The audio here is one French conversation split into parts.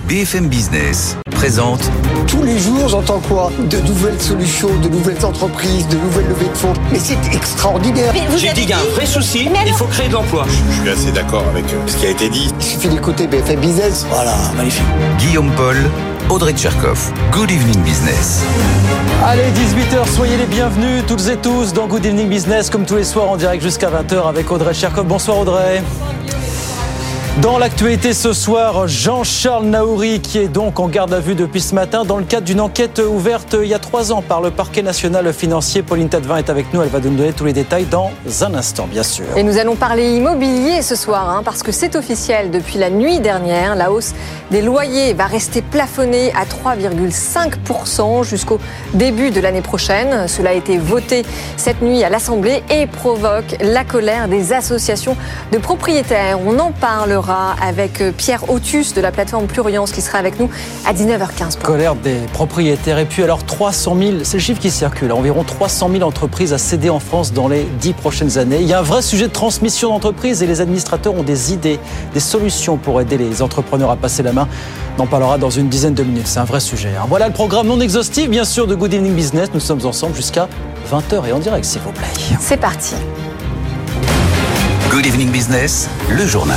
BFM Business présente. Tous les jours, j'entends quoi ? De nouvelles solutions, de nouvelles entreprises, de nouvelles levées de fonds. Mais c'est extraordinaire. J'ai dit qu'il y a un vrai souci, il faut créer de l'emploi. Je suis assez d'accord avec ce qui a été dit. Il suffit d'écouter BFM Business. Voilà, magnifique. Guillaume Paul, Audrey Tcherkov. Good Evening Business. Allez, 18h, soyez les bienvenus toutes et tous dans Good Evening Business, comme tous les soirs en direct jusqu'à 20h avec Audrey Tcherkov. Bonsoir Audrey. Dans l'actualité ce soir, Jean-Charles Naouri qui est donc en garde à vue depuis ce matin dans le cadre d'une enquête ouverte il y a 3 ans par le parquet national financier. Pauline Tadevin est avec nous, elle va nous donner tous les détails dans un instant bien sûr. Et nous allons parler immobilier ce soir parce que c'est officiel depuis la nuit dernière. La hausse des loyers va rester plafonnée à 3,5% jusqu'au début de l'année prochaine. Cela a été voté cette nuit à l'Assemblée et provoque la colère des associations de propriétaires. On en parlera avec Pierre Autus de la plateforme Pluriance qui sera avec nous à 19h15. Colère des propriétaires. Et puis alors 300 000, c'est le chiffre qui circule, environ 300 000 entreprises à céder en France dans les 10 prochaines années. Il y a un vrai sujet de transmission d'entreprise et les administrateurs ont des idées, des solutions pour aider les entrepreneurs à passer la main. On en parlera dans une dizaine de minutes, c'est un vrai sujet. Voilà le programme non exhaustif bien sûr de Good Evening Business. Nous sommes ensemble jusqu'à 20h et en direct s'il vous plaît. C'est parti. Good Evening Business, le journal.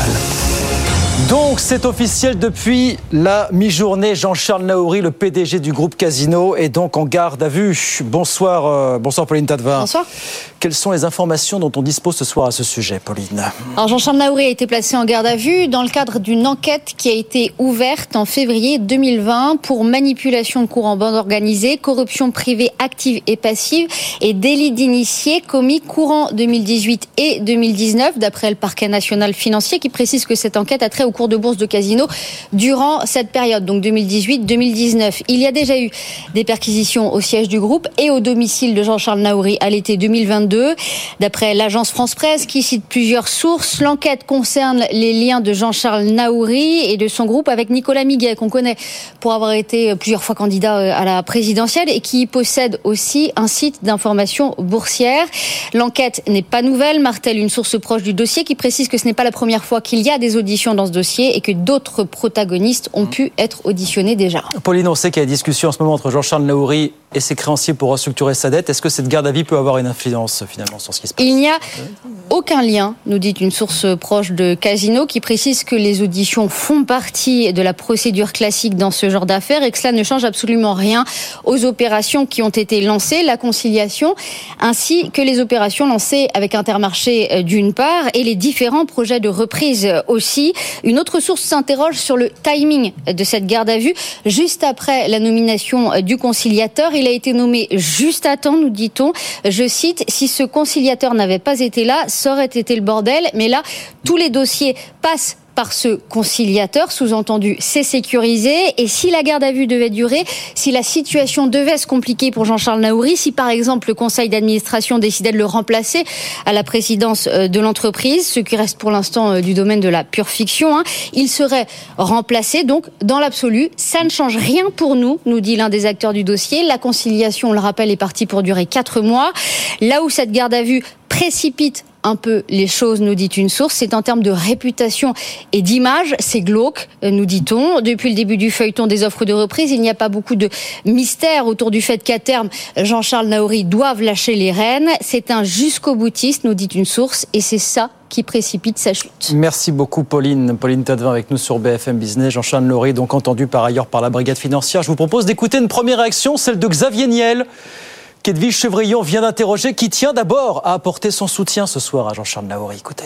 Donc c'est officiel depuis la mi-journée, Jean-Charles Naouri, le PDG du groupe Casino, est donc en garde à vue. Bonsoir Pauline Tadevin. Bonsoir. Quelles sont les informations dont on dispose ce soir à ce sujet, Pauline ? Alors Jean-Charles Naouri a été placé en garde à vue dans le cadre d'une enquête qui a été ouverte en février 2020 pour manipulation de cours en bande organisée, corruption privée active et passive et délit d'initié commis courant 2018 et 2019, d'après le parquet national financier qui précise que cette enquête a trait au cours de bourse de Casino durant cette période, donc 2018-2019. Il y a déjà eu des perquisitions au siège du groupe et au domicile de Jean-Charles Naouri à l'été 2022. D'après l'agence France-Presse qui cite plusieurs sources, l'enquête concerne les liens de Jean-Charles Naouri et de son groupe avec Nicolas Miguet, qu'on connaît pour avoir été plusieurs fois candidat à la présidentielle et qui possède aussi un site d'information boursière. L'enquête n'est pas nouvelle, martèle une source proche du dossier qui précise que ce n'est pas la première fois qu'il y a des auditions dans ce dossier et que d'autres protagonistes ont pu être auditionnés déjà. Pauline, on sait qu'il y a des discussions en ce moment entre Jean-Charles Naouri et ses créanciers pour restructurer sa dette. Est-ce que cette garde à vue peut avoir une influence finalement sur ce qui se passe ? Il n'y a aucun lien, nous dit une source proche de Casino, qui précise que les auditions font partie de la procédure classique dans ce genre d'affaires et que cela ne change absolument rien aux opérations qui ont été lancées, la conciliation, ainsi que les opérations lancées avec Intermarché d'une part et les différents projets de reprise aussi. Une autre source s'interroge sur le timing de cette garde à vue. Juste après la nomination du conciliateur, il a été nommé juste à temps, nous dit-on. Je cite, « Si ce conciliateur n'avait pas été là, ça aurait été le bordel. » Mais là, tous les dossiers passent par ce conciliateur, sous-entendu, c'est sécurisé. Et si la garde à vue devait durer, si la situation devait se compliquer pour Jean-Charles Naouri, si par exemple le conseil d'administration décidait de le remplacer à la présidence de l'entreprise, ce qui reste pour l'instant du domaine de la pure fiction, il serait remplacé. Donc, dans l'absolu, ça ne change rien pour nous, nous dit l'un des acteurs du dossier. La conciliation, on le rappelle, est partie pour durer 4 mois. Là où cette garde à vue précipite un peu les choses, nous dit une source, c'est en termes de réputation et d'image, c'est glauque, nous dit-on. Depuis le début du feuilleton des offres de reprise, il n'y a pas beaucoup de mystère autour du fait qu'à terme, Jean-Charles Naouri doive lâcher les rênes. C'est un jusqu'au boutiste, nous dit une source, et c'est ça qui précipite sa chute. Merci beaucoup Pauline. Pauline Tadevin avec nous sur BFM Business. Jean-Charles Naouri, donc entendu par ailleurs par la brigade financière. Je vous propose d'écouter une première réaction, celle de Xavier Niel, qu'Edwige Chevrillon vient d'interroger, qui tient d'abord à apporter son soutien ce soir à Jean-Charles Naouri. Écoutez.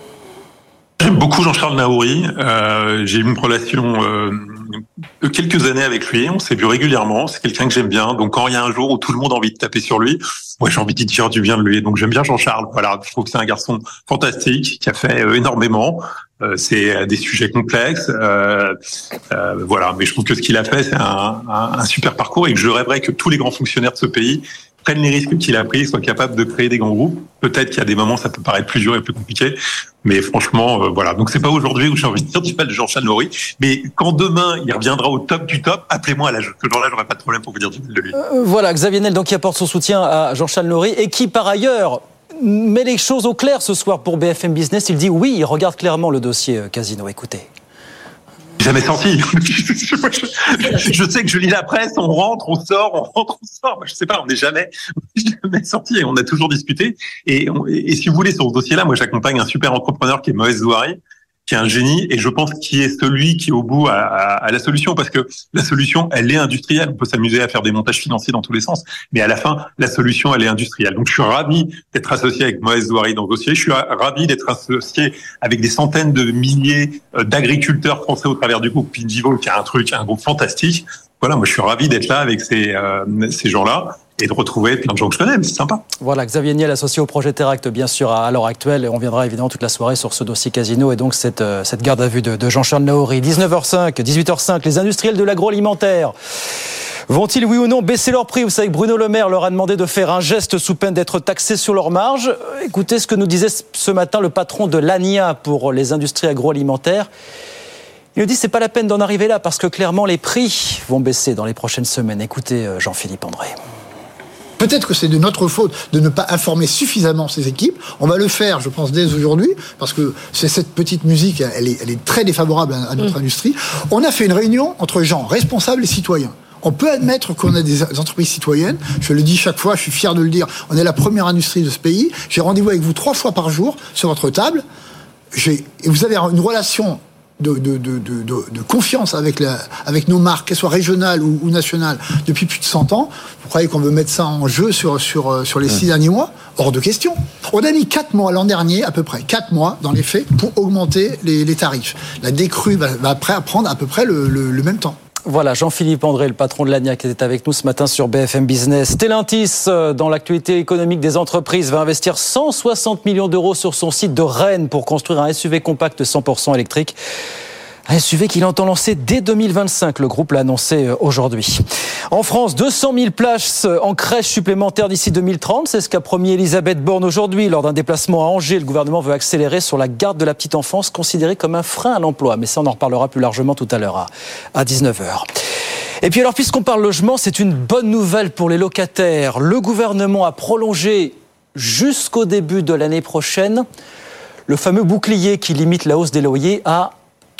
J'aime beaucoup Jean-Charles Naouri. J'ai eu une relation de quelques années avec lui. On s'est vu régulièrement. C'est quelqu'un que j'aime bien. Donc quand il y a un jour où tout le monde a envie de taper sur lui, moi j'ai envie de dire du bien de lui. Donc j'aime bien Jean-Charles. Voilà, je trouve que c'est un garçon fantastique qui a fait énormément. C'est des sujets complexes. Voilà, mais je trouve que ce qu'il a fait, c'est un super parcours et que je rêverais que tous les grands fonctionnaires de ce pays prennent les risques qu'il a pris, soient capables de créer des grands groupes. Peut-être qu'il y a des moments, ça peut paraître plus dur et plus compliqué, mais franchement, voilà. Donc c'est pas aujourd'hui où j'ai envie de dire du mal de Jean-Charles Naouri, mais quand demain il reviendra au top du top, appelez-moi à l'âge. Ce jour-là, j'aurai pas de problème pour vous dire du mal de lui. Voilà, Xavier Niel, donc qui apporte son soutien à Jean-Charles Naouri et qui par ailleurs met les choses au clair ce soir pour BFM Business. Il dit oui, il regarde clairement le dossier Casino. Écoutez. jamais senti. Je sais que je lis la presse, on rentre, on sort. Moi, je sais pas, on n'est jamais sorti et on a toujours discuté. Et si vous voulez, sur ce dossier-là, moi, j'accompagne un super entrepreneur qui est Moez Zouari, qui est un génie, et je pense qu'il est celui qui est au bout à la solution, parce que la solution, elle est industrielle. On peut s'amuser à faire des montages financiers dans tous les sens, mais à la fin, la solution, elle est industrielle. Donc, je suis ravi d'être associé avec Moez Zouari dans ce dossier. Je suis ravi d'être associé avec des centaines de milliers d'agriculteurs français au travers du groupe Pingivo, qui est un groupe fantastique. Voilà, moi, je suis ravi d'être là avec ces gens-là. Et de retrouver plein de gens que je connais, mais c'est sympa. Voilà, Xavier Niel, associé au projet Teract, bien sûr, à l'heure actuelle. Et on viendra évidemment toute la soirée sur ce dossier casino et donc cette garde à vue de Jean-Charles Naouri. 18h05, les industriels de l'agroalimentaire vont-ils, oui ou non, baisser leur prix ? Vous savez que Bruno Le Maire leur a demandé de faire un geste sous peine d'être taxés sur leur marge. Écoutez ce que nous disait ce matin le patron de l'ANIA pour les industries agroalimentaires. Il nous dit que c'est pas la peine d'en arriver là parce que clairement les prix vont baisser dans les prochaines semaines. Écoutez Jean-Philippe André. Peut-être que c'est de notre faute de ne pas informer suffisamment ces équipes. On va le faire, je pense, dès aujourd'hui, parce que c'est cette petite musique, elle est très défavorable à notre industrie. On a fait une réunion entre gens responsables et citoyens. On peut admettre qu'on a des entreprises citoyennes. Je le dis chaque fois, je suis fier de le dire. On est la première industrie de ce pays. J'ai rendez-vous avec vous 3 fois par jour sur votre table. Et vous avez une relation de confiance avec nos marques, qu'elles soient régionales ou nationales, depuis plus de 100 ans. Vous croyez qu'on veut mettre ça en jeu sur les 6 derniers mois ? Hors de question. On a mis 4 mois l'an dernier, à peu près 4 mois dans les faits, pour augmenter les tarifs. La décrue va prendre à peu près le même temps. Voilà, Jean-Philippe André, le patron de l'ANIA, qui était avec nous ce matin sur BFM Business. Stellantis, dans l'actualité économique des entreprises, va investir 160 millions d'euros sur son site de Rennes pour construire un SUV compact 100% électrique. Un SUV qu'il entend lancer dès 2025, le groupe l'a annoncé aujourd'hui. En France, 200 000 places en crèche supplémentaires d'ici 2030, c'est ce qu'a promis Elisabeth Borne aujourd'hui. Lors d'un déplacement à Angers, le gouvernement veut accélérer sur la garde de la petite enfance, considérée comme un frein à l'emploi. Mais ça, on en reparlera plus largement tout à l'heure à 19h. Et puis alors, puisqu'on parle logement, c'est une bonne nouvelle pour les locataires. Le gouvernement a prolongé jusqu'au début de l'année prochaine le fameux bouclier qui limite la hausse des loyers à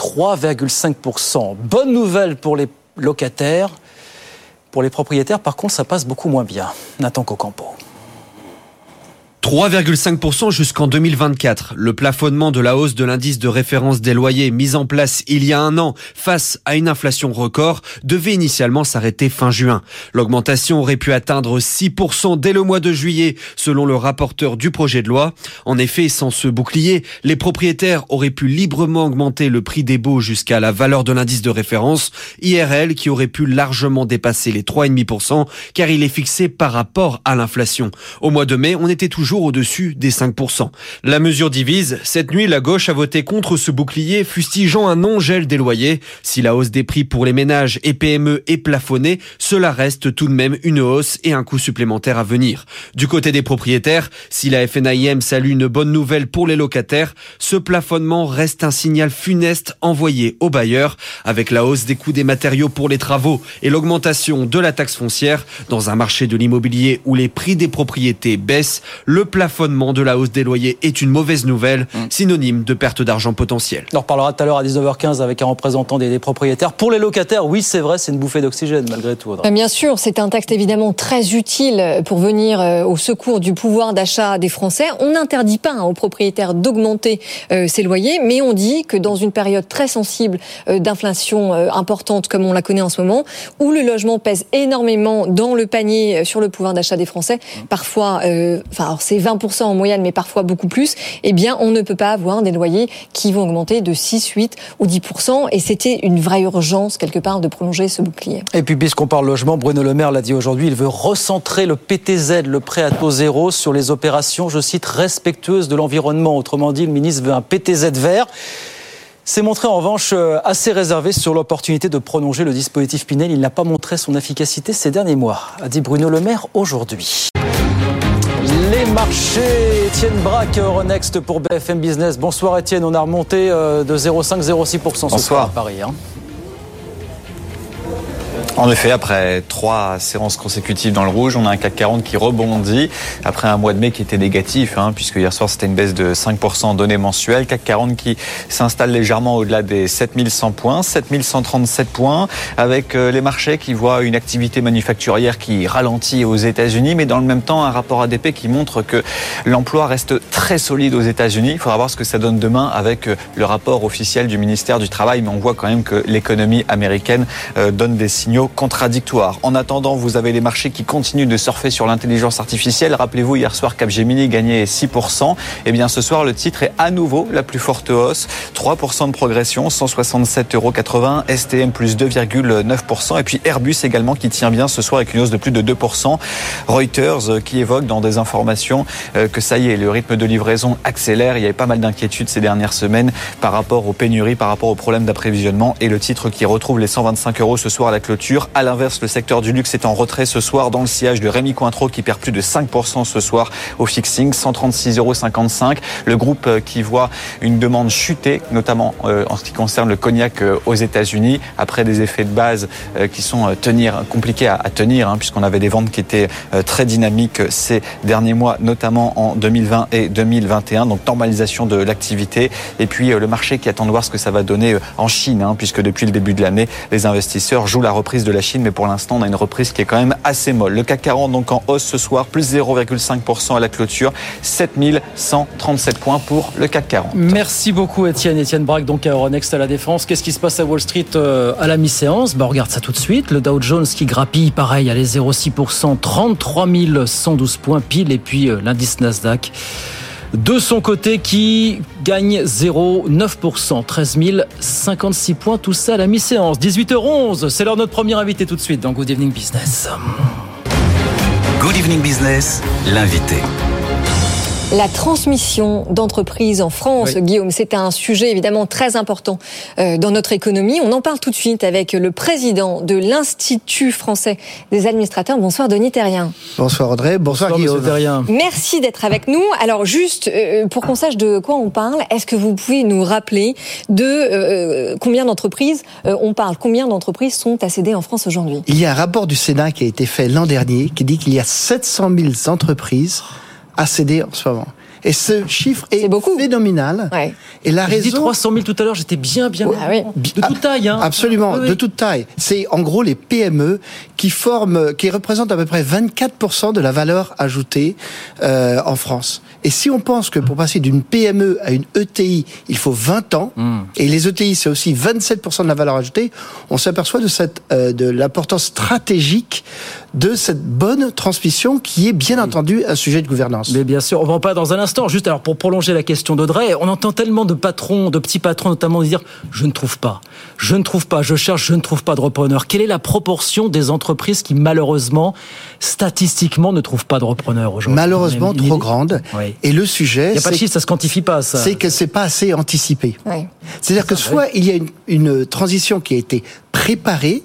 3,5%. Bonne nouvelle pour les locataires. Pour les propriétaires, par contre, ça passe beaucoup moins bien. Nathan Cocampo. 3,5% jusqu'en 2024. Le plafonnement de la hausse de l'indice de référence des loyers mis en place il y a un an face à une inflation record devait initialement s'arrêter fin juin. L'augmentation aurait pu atteindre 6% dès le mois de juillet, selon le rapporteur du projet de loi. En effet, sans ce bouclier, les propriétaires auraient pu librement augmenter le prix des baux jusqu'à la valeur de l'indice de référence, IRL, qui aurait pu largement dépasser les 3,5%, car il est fixé par rapport à l'inflation. Au mois de mai, on était toujours au-dessus des 5%. La mesure divise. Cette nuit, la gauche a voté contre ce bouclier, fustigeant un non-gel des loyers. Si la hausse des prix pour les ménages et PME est plafonnée, cela reste tout de même une hausse et un coût supplémentaire à venir. Du côté des propriétaires, si la FNAIM salue une bonne nouvelle pour les locataires, ce plafonnement reste un signal funeste envoyé aux bailleurs. Avec la hausse des coûts des matériaux pour les travaux et l'augmentation de la taxe foncière, dans un marché de l'immobilier où les prix des propriétés baissent, le plafonnement de la hausse des loyers est une mauvaise nouvelle, synonyme de perte d'argent potentielle. On en reparlera tout à l'heure à 19h15 avec un représentant des propriétaires. Pour les locataires, oui, c'est vrai, c'est une bouffée d'oxygène malgré tout. Audrey. Bien sûr, c'est un texte évidemment très utile pour venir au secours du pouvoir d'achat des Français. On n'interdit pas aux propriétaires d'augmenter ses loyers, mais on dit que dans une période très sensible d'inflation importante comme on la connaît en ce moment, où le logement pèse énormément dans le panier sur le pouvoir d'achat des Français, parfois, alors c'est 20% en moyenne, mais parfois beaucoup plus, eh bien, on ne peut pas avoir des loyers qui vont augmenter de 6, 8 ou 10%. Et c'était une vraie urgence, quelque part, de prolonger ce bouclier. Et puis, puisqu'on parle logement, Bruno Le Maire l'a dit aujourd'hui, il veut recentrer le PTZ, le prêt à taux zéro, sur les opérations, je cite, respectueuses de l'environnement. Autrement dit, le ministre veut un PTZ vert. s'est montré en revanche assez réservé sur l'opportunité de prolonger le dispositif Pinel. Il n'a pas montré son efficacité ces derniers mois, a dit Bruno Le Maire aujourd'hui. Les marchés, Étienne Braque, Euronext pour BFM Business. Bonsoir Étienne, on a remonté de 0,5-0,6% ce soir à Paris. En effet, après 3 séances consécutives dans le rouge, on a un CAC 40 qui rebondit après un mois de mai qui était négatif, puisque hier soir c'était une baisse de 5% en données mensuelles. CAC 40 qui s'installe légèrement au-delà des 7100 points, 7137 points, avec les marchés qui voient une activité manufacturière qui ralentit aux États-Unis, mais dans le même temps un rapport ADP qui montre que l'emploi reste très solide aux États-Unis. Il faudra voir ce que ça donne demain avec le rapport officiel du ministère du Travail, mais on voit quand même que l'économie américaine donne des signaux contradictoires. En attendant, vous avez les marchés qui continuent de surfer sur l'intelligence artificielle. Rappelez-vous, hier soir, Capgemini gagnait 6%. Eh bien, ce soir, le titre est à nouveau la plus forte hausse. 3% de progression, 167,80 €. STM plus 2,9%. Et puis Airbus également qui tient bien ce soir avec une hausse de plus de 2%. Reuters qui évoque dans des informations que ça y est, le rythme de livraison accélère. Il y avait pas mal d'inquiétudes ces dernières semaines par rapport aux pénuries, par rapport aux problèmes d'approvisionnement. Et le titre qui retrouve les 125 € ce soir à la clôture. À l'inverse, le secteur du luxe est en retrait ce soir dans le sillage de Rémy Cointreau qui perd plus de 5% ce soir au fixing, 136,55 €. Le groupe qui voit une demande chuter, notamment en ce qui concerne le cognac aux États-Unis, après des effets de base qui sont compliqués à tenir, puisqu'on avait des ventes qui étaient très dynamiques ces derniers mois, notamment en 2020 et 2021. Donc normalisation de l'activité. Et puis le marché qui attend de voir ce que ça va donner en Chine, puisque depuis le début de l'année, les investisseurs jouent la reprise de la Chine, mais pour l'instant, on a une reprise qui est quand même assez molle. Le CAC 40 donc en hausse ce soir, plus 0,5% à la clôture, 7137 points pour le CAC 40. Merci beaucoup Étienne Braque, donc à Euronext à la Défense. Qu'est-ce qui se passe à Wall Street à la mi-séance ? On regarde ça tout de suite. Le Dow Jones qui grappille, pareil, allez 0,6%, 33 112 points pile. Et puis l'indice Nasdaq de son côté qui gagne 0,9%, 13 056 points, tout ça à la mi-séance. 18h11, c'est l'heure de notre premier invité tout de suite dans Good Evening Business. Good Evening Business, l'invité. La transmission d'entreprises en France, oui. Guillaume, c'est un sujet évidemment très important dans notre économie. On en parle tout de suite avec le président de l'Institut français des administrateurs. Bonsoir Denis Thérien. Bonsoir Audrey, bonsoir Guillaume. Merci d'être avec nous. Alors juste pour qu'on sache de quoi on parle, est-ce que vous pouvez nous rappeler de combien d'entreprises on parle ? Combien d'entreprises sont accédées en France aujourd'hui ? Il y a un rapport du Sénat qui a été fait l'an dernier qui dit qu'il y a 700 000 entreprises accéder en ce moment. Et ce chiffre est phénoménal. Ouais. Et la raison... J'ai dit 300 000 tout à l'heure, j'étais bien. Ah oui. De toute taille, Absolument, oui. De toute taille. C'est en gros les PME qui représentent à peu près 24% de la valeur ajoutée en France. Et si on pense que pour passer d'une PME à une ETI, il faut 20 ans, et les ETI c'est aussi 27% de la valeur ajoutée, on s'aperçoit de l'importance stratégique de cette bonne transmission qui est bien entendu un sujet de gouvernance. Mais bien sûr, on va en parler dans un instant. Juste alors pour prolonger la question d'Audrey, on entend tellement de patrons, de petits patrons notamment dire « je ne trouve pas, je cherche, je ne trouve pas de repreneurs ». Quelle est la proportion des entreprises qui malheureusement, statistiquement, ne trouvent pas de repreneurs aujourd'hui ? Malheureusement trop grande. Oui. Et le sujet, il n'y a pas de chiffre, ça se quantifie pas ça. C'est que c'est pas assez anticipé. Oui. C'est-à-dire que soit il y a une transition qui a été préparée,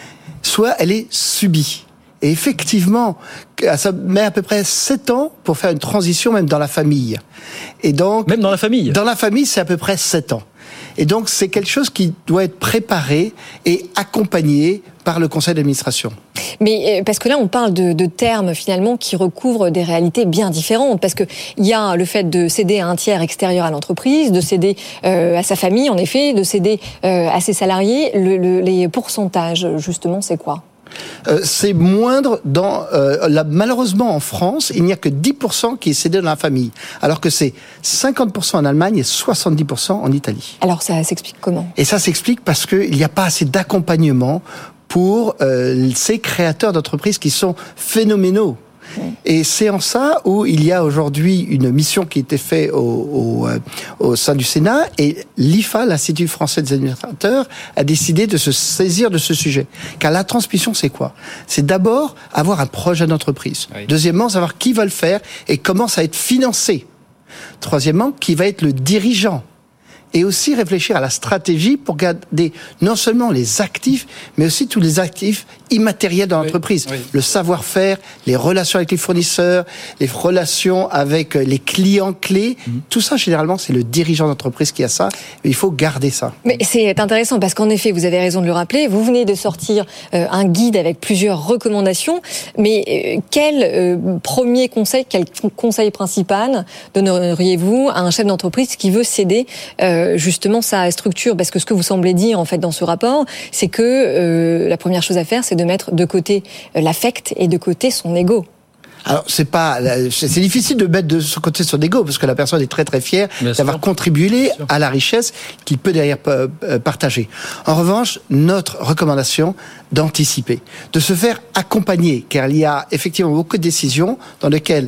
soit elle est subie. Et effectivement, ça met à peu près 7 ans pour faire une transition, même dans la famille. Et donc, même dans la famille ? Dans la famille, c'est à peu près 7 ans. Et donc, c'est quelque chose qui doit être préparé et accompagné par le conseil d'administration. Mais parce que là, on parle de termes finalement qui recouvrent des réalités bien différentes. Parce que il y a le fait de céder à un tiers extérieur à l'entreprise, de céder à sa famille, en effet, de céder à ses salariés. Les pourcentages, justement, c'est quoi ? C'est moindre malheureusement en France, il n'y a que 10% qui est cédé dans la famille, alors que c'est 50% en Allemagne et 70% en Italie. Alors ça s'explique comment ? Et ça s'explique parce qu'il n'y a pas assez d'accompagnement pour ces créateurs d'entreprises qui sont phénoménaux. Et c'est en ça où il y a aujourd'hui une mission qui a été faite au sein du Sénat, et l'IFA, l'Institut français des administrateurs, a décidé de se saisir de ce sujet. Car la transmission, c'est quoi ? C'est d'abord avoir un projet d'entreprise. Oui. Deuxièmement, savoir qui va le faire et comment ça va être financé. Troisièmement, qui va être le dirigeant. et aussi réfléchir à la stratégie pour garder non seulement les actifs, mais aussi tous les actifs immatériels dans l'entreprise. Oui. Le savoir-faire, les relations avec les fournisseurs, les relations avec les clients clés. Tout ça, généralement, c'est le dirigeant d'entreprise qui a ça. Et il faut garder ça. Mais c'est intéressant parce qu'en effet, vous avez raison de le rappeler, vous venez de sortir un guide avec plusieurs recommandations, mais quel premier conseil, quel conseil principal donneriez-vous à un chef d'entreprise qui veut céder justement sa structure? Parce que ce que vous semblez dire en fait dans ce rapport, c'est que la première chose à faire, c'est de mettre de côté l'affect et de côté son ego. Alors c'est difficile de mettre de ce côté son ego parce que la personne est très très fière d'avoir contribué à la richesse qu'il peut derrière partager. En revanche, notre recommandation d'anticiper, de se faire accompagner, car il y a effectivement beaucoup de décisions dans lesquelles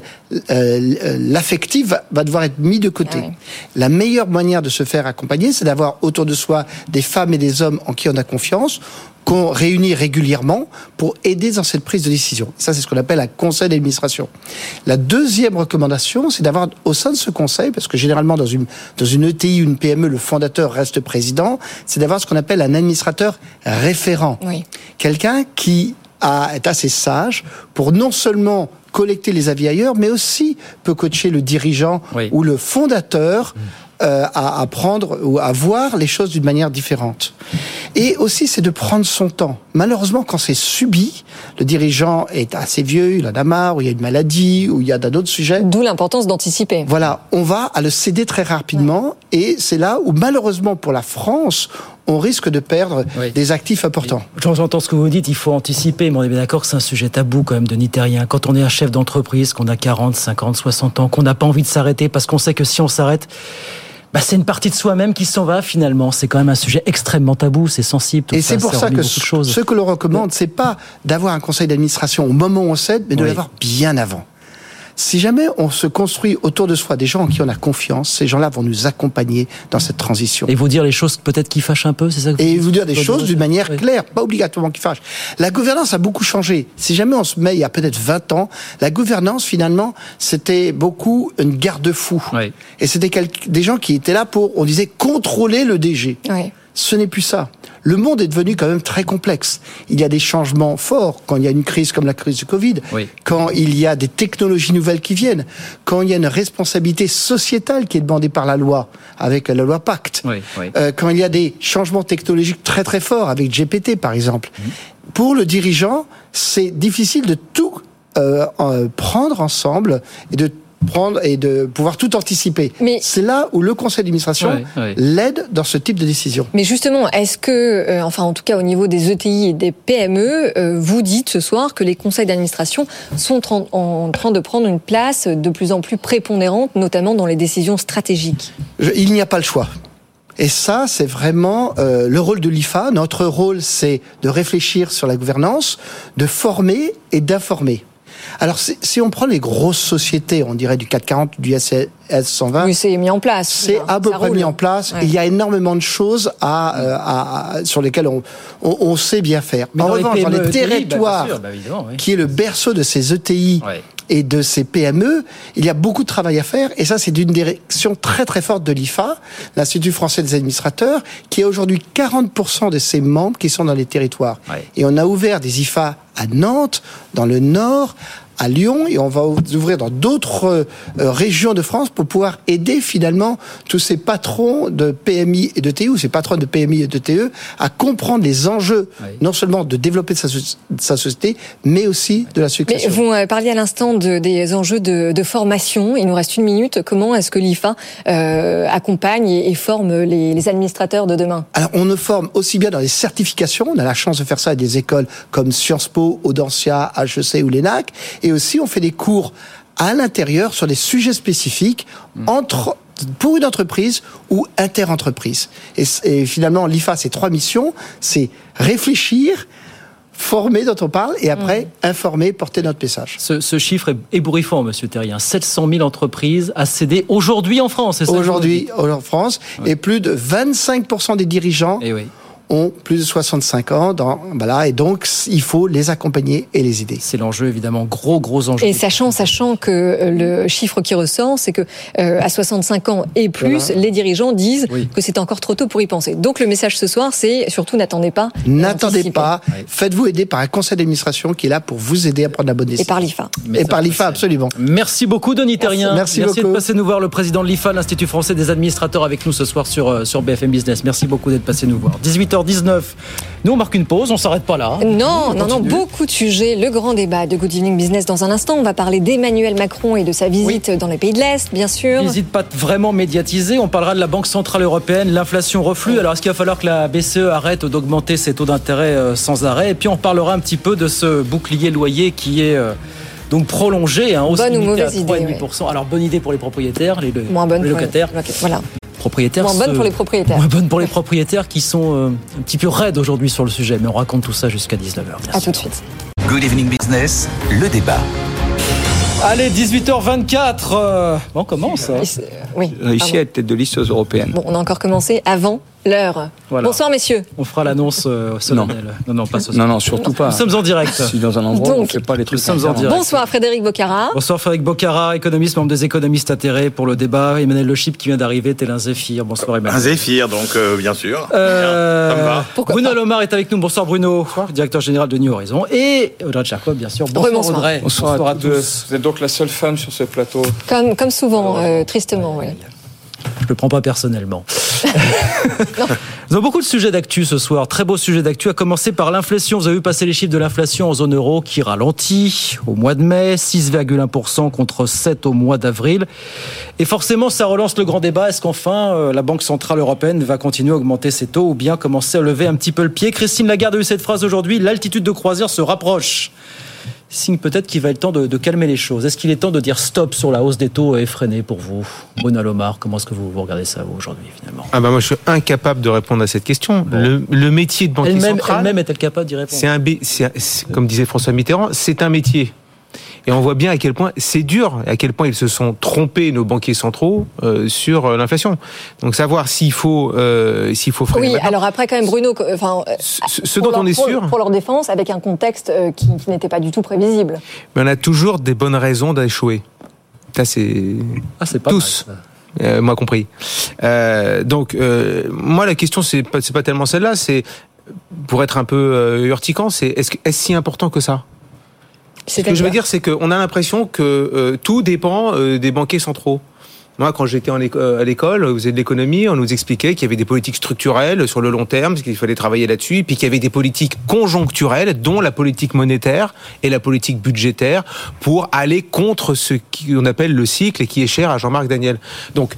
l'affectif va devoir être mis de côté. Ah oui. La meilleure manière de se faire accompagner, c'est d'avoir autour de soi des femmes et des hommes en qui on a confiance, qu'on réunit régulièrement pour aider dans cette prise de décision. Ça, c'est ce qu'on appelle un conseil d'administration. La deuxième recommandation, c'est d'avoir au sein de ce conseil, parce que généralement dans une ETI ou une PME, le fondateur reste président, c'est d'avoir ce qu'on appelle un administrateur référent. Oui. Quelqu'un qui est assez sage pour non seulement collecter les avis ailleurs, mais aussi peut coacher le dirigeant ou le fondateur à apprendre ou à voir les choses d'une manière différente. Et aussi, c'est de prendre son temps. Malheureusement, quand c'est subi, le dirigeant est assez vieux, il en a marre, ou il y a une maladie, ou il y a d'autres sujets. D'où l'importance d'anticiper. Voilà, on va à le céder très rapidement, et c'est là où, malheureusement pour la France, on risque de perdre des actifs importants. J'entends ce que vous dites, il faut anticiper, mais on est bien d'accord que c'est un sujet tabou quand même, Denis Terrien. Quand on est un chef d'entreprise, qu'on a 40, 50, 60 ans, qu'on n'a pas envie de s'arrêter, parce qu'on sait que si on s'arrête, c'est une partie de soi-même qui s'en va finalement. C'est quand même un sujet extrêmement tabou, c'est sensible. Et c'est pour ça que ce que l'on recommande, c'est pas d'avoir un conseil d'administration au moment où on cède, mais de l'avoir bien avant. Si jamais on se construit autour de soi des gens en qui on a confiance, ces gens-là vont nous accompagner dans cette transition. Et vous dire les choses peut-être qui fâchent un peu, c'est ça que Et vous dire des choses d'une manière claire, pas obligatoirement qui fâchent. La gouvernance a beaucoup changé. Si jamais on se met il y a peut-être 20 ans, la gouvernance finalement, c'était beaucoup une garde-fou. Oui. Et c'était des gens qui étaient là pour, on disait, contrôler le DG. Oui. Ce n'est plus ça. Le monde est devenu quand même très complexe. Il y a des changements forts quand il y a une crise comme la crise du Covid, quand il y a des technologies nouvelles qui viennent, quand il y a une responsabilité sociétale qui est demandée par la loi, avec la loi Pacte, quand il y a des changements technologiques très très forts, avec GPT par exemple. Pour le dirigeant, c'est difficile de tout prendre ensemble et de pouvoir tout anticiper. Mais c'est là où le conseil d'administration l'aide dans ce type de décision. Mais justement, est-ce que, en tout cas au niveau des ETI et des PME, vous dites ce soir que les conseils d'administration sont en train de prendre une place de plus en plus prépondérante, notamment dans les décisions stratégiques? Il n'y a pas le choix. Et ça, c'est vraiment le rôle de l'IFA. Notre rôle, c'est de réfléchir sur la gouvernance, de former et d'informer. Alors, si on prend les grosses sociétés, on dirait du CAC 40, du S 120... Oui, c'est mis en place. C'est à peu près mis en place. Ouais. Il y a énormément de choses sur lesquelles on sait bien faire. Mais en revanche, dans les territoires, qui est le berceau de ces ETI et de ces PME, il y a beaucoup de travail à faire. Et ça, c'est d'une direction très très forte de l'IFA, l'Institut français des administrateurs, qui a aujourd'hui 40% de ses membres qui sont dans les territoires. Ouais. Et on a ouvert des IFA à Nantes, dans le Nord, à Lyon, et on va ouvrir dans d'autres régions de France pour pouvoir aider finalement tous ces patrons de PMI et de TE, ou ces patrons de PMI et de TE, à comprendre les enjeux, non seulement de développer sa société, mais aussi de la succession. Mais vous parliez à l'instant des enjeux de formation. Il nous reste 1 minute. Comment est-ce que l'IFA accompagne et forme les administrateurs de demain? Alors, on ne forme aussi bien dans les certifications. On a la chance de faire ça à des écoles comme Sciences Po, Audencia, HEC ou l'ENAC. Et aussi, on fait des cours à l'intérieur sur des sujets spécifiques pour une entreprise ou inter-entreprise. Et finalement, l'IFA, c'est 3 missions. C'est réfléchir, former dont on parle, et après, informer, porter notre message. Ce chiffre est ébouriffant, Monsieur Terrien. 700 000 entreprises à céder aujourd'hui en France, c'est ça? Aujourd'hui en France, et plus de 25% des dirigeants ont plus de 65 ans. Et donc, il faut les accompagner et les aider. C'est l'enjeu, évidemment, gros enjeu. Et sachant que le chiffre qui ressort, c'est que à 65 ans et plus, les dirigeants disent que c'est encore trop tôt pour y penser. Donc le message ce soir, c'est surtout n'attendez pas. Faites-vous aider par un conseil d'administration qui est là pour vous aider à prendre la bonne décision. Et par l'IFA. Absolument. Merci beaucoup, Denis Terrien. Merci de beaucoup. passer nous voir, le président de l'IFA, l'Institut français des administrateurs, avec nous ce soir sur BFM Business. Merci beaucoup d'être passé nous voir. 18h19. Nous, on marque une pause, on s'arrête pas là. Non, beaucoup de sujets. Le grand débat de Good Evening Business dans un instant. On va parler d'Emmanuel Macron et de sa visite dans les pays de l'Est, bien sûr. Visite pas vraiment médiatisée. On parlera de la Banque Centrale Européenne, l'inflation reflue. Alors, est-ce qu'il va falloir que la BCE arrête d'augmenter ses taux d'intérêt sans arrêt? Et puis, on parlera un petit peu de ce bouclier loyer qui est donc prolongé, bonne ou mauvaise idée. 3,5%. Alors, bonne idée pour les propriétaires, les locataires. Voilà. Propriétaires. Moins bonne pour les propriétaires. Moins bonne pour les propriétaires qui sont un petit peu raides aujourd'hui sur le sujet. Mais on raconte tout ça jusqu'à 19h. À tout de suite. Good Evening Business, le débat. Allez, 18h24. On commence. Oui. Ici, à la tête de liste européenne. Bon, on a encore commencé avant l'heure. Voilà. Bonsoir, messieurs. On fera l'annonce solennelle. Non, pas ce soir. Non, surtout pas. Nous sommes en direct. Si dans un endroit, on ne fait pas les trucs. Nous sommes en direct. Bonsoir, Frédéric Boccara. Bonsoir, Frédéric Boccara, économiste, membre des économistes atterrés pour le débat. Emmanuel Le Chip qui vient d'arriver, tel un zéphyr. Bonsoir, Emmanuel. Un zéphyr, donc, bien sûr. Ça me va. Bruno Lomar est avec nous. Bonsoir, Bruno, directeur général de New Horizon. Et Audrey Tcherkov, bien sûr. Bonsoir, Audrey. Bonsoir à tous. Vous êtes donc la seule femme sur ce plateau. Comme souvent, tristement, oui. Je le prends pas personnellement. Nous avons beaucoup de sujets d'actu ce soir, très beaux sujets d'actu, à commencer par l'inflation. Vous avez vu passer les chiffres de l'inflation en zone euro qui ralentit au mois de mai, 6,1% contre 7 au mois d'avril. Et forcément, ça relance le grand débat. Est-ce qu'enfin, la Banque Centrale Européenne va continuer à augmenter ses taux ou bien commencer à lever un petit peu le pied? Christine Lagarde a eu cette phrase aujourd'hui, l'altitude de croisière se rapproche. Signe peut-être qu'il va être temps de calmer les choses. Est-ce qu'il est temps de dire stop sur la hausse des taux effrénée pour vous? Bruno Lomar, comment est-ce que vous regardez ça vous, aujourd'hui finalement? Moi je suis incapable de répondre à cette question. Bon. Le métier de banquier central... Elle-même est-elle capable d'y répondre? Comme disait François Mitterrand, c'est un métier. Et on voit bien à quel point c'est dur, à quel point ils se sont trompés, nos banquiers centraux, sur l'inflation. Donc savoir s'il faut freiner. Oui, alors après quand même Bruno, ce dont on est sûr, pour leur défense, avec un contexte qui n'était pas du tout prévisible. Mais on a toujours des bonnes raisons d'échouer. Ça c'est pas tous. Moi compris. Moi la question c'est pas tellement celle-là, c'est pour être un peu urticant, c'est est-ce si important que ça? Ce que je veux dire, c'est qu'on a l'impression que tout dépend des banquiers centraux. Moi, quand j'étais à l'école, vous faisait de l'économie, on nous expliquait qu'il y avait des politiques structurelles sur le long terme, qu'il fallait travailler là-dessus, puis qu'il y avait des politiques conjoncturelles, dont la politique monétaire et la politique budgétaire, pour aller contre ce qu'on appelle le cycle et qui est cher à Jean-Marc Daniel. Donc,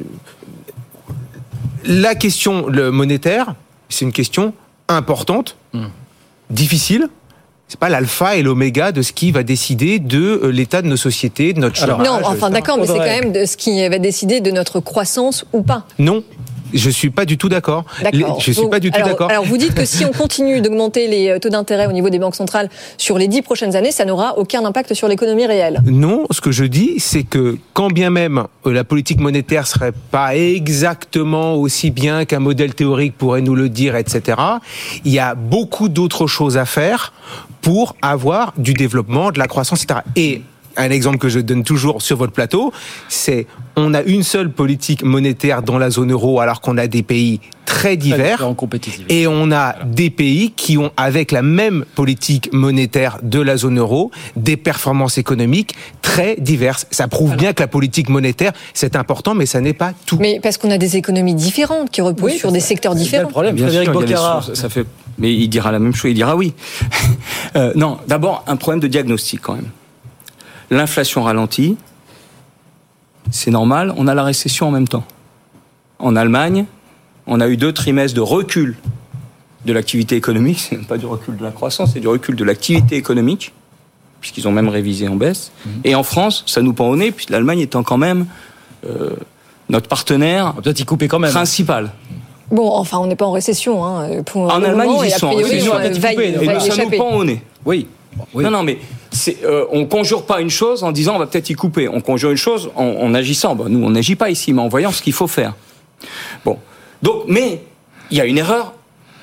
la question monétaire, c'est une question importante, difficile. C'est pas l'alpha et l'oméga de ce qui va décider de l'état de nos sociétés, de notre chômage. Non, d'accord, mais c'est quand même de ce qui va décider de notre croissance ou pas. Non. Je suis pas du tout d'accord. D'accord. Alors vous dites que si on continue d'augmenter les taux d'intérêt au niveau des banques centrales sur les 10 prochaines années, ça n'aura aucun impact sur l'économie réelle. Non, ce que je dis, c'est que quand bien même la politique monétaire serait pas exactement aussi bien qu'un modèle théorique pourrait nous le dire, etc., il y a beaucoup d'autres choses à faire pour avoir du développement, de la croissance, etc. Et un exemple que je donne toujours sur votre plateau, c'est on a une seule politique monétaire dans la zone euro alors qu'on a des pays très divers et on a des pays qui ont avec la même politique monétaire de la zone euro des performances économiques très diverses. Ça prouve bien que la politique monétaire c'est important mais ça n'est pas tout. Mais parce qu'on a des économies différentes qui reposent sur des secteurs différents. C'est le problème. Frédéric Boccara, ça fait. Mais il dira la même chose, il dira oui. Non, d'abord un problème de diagnostic quand même. L'inflation ralentit, c'est normal, on a la récession en même temps. En Allemagne, on a eu 2 trimestres de recul de l'activité économique, c'est même pas du recul de la croissance, c'est du recul de l'activité économique, puisqu'ils ont même révisé en baisse. Et en France, ça nous pend au nez, puisque l'Allemagne étant quand même notre partenaire principal. Bon, enfin, on n'est pas en récession. En Allemagne, ils y sont en récession. Et ça nous pend au nez. Oui. Non, mais on conjure pas une chose en disant on va peut-être y couper. On conjure une chose en agissant. Nous, on n'agit pas ici, mais en voyant ce qu'il faut faire. Bon. Donc, mais il y a une erreur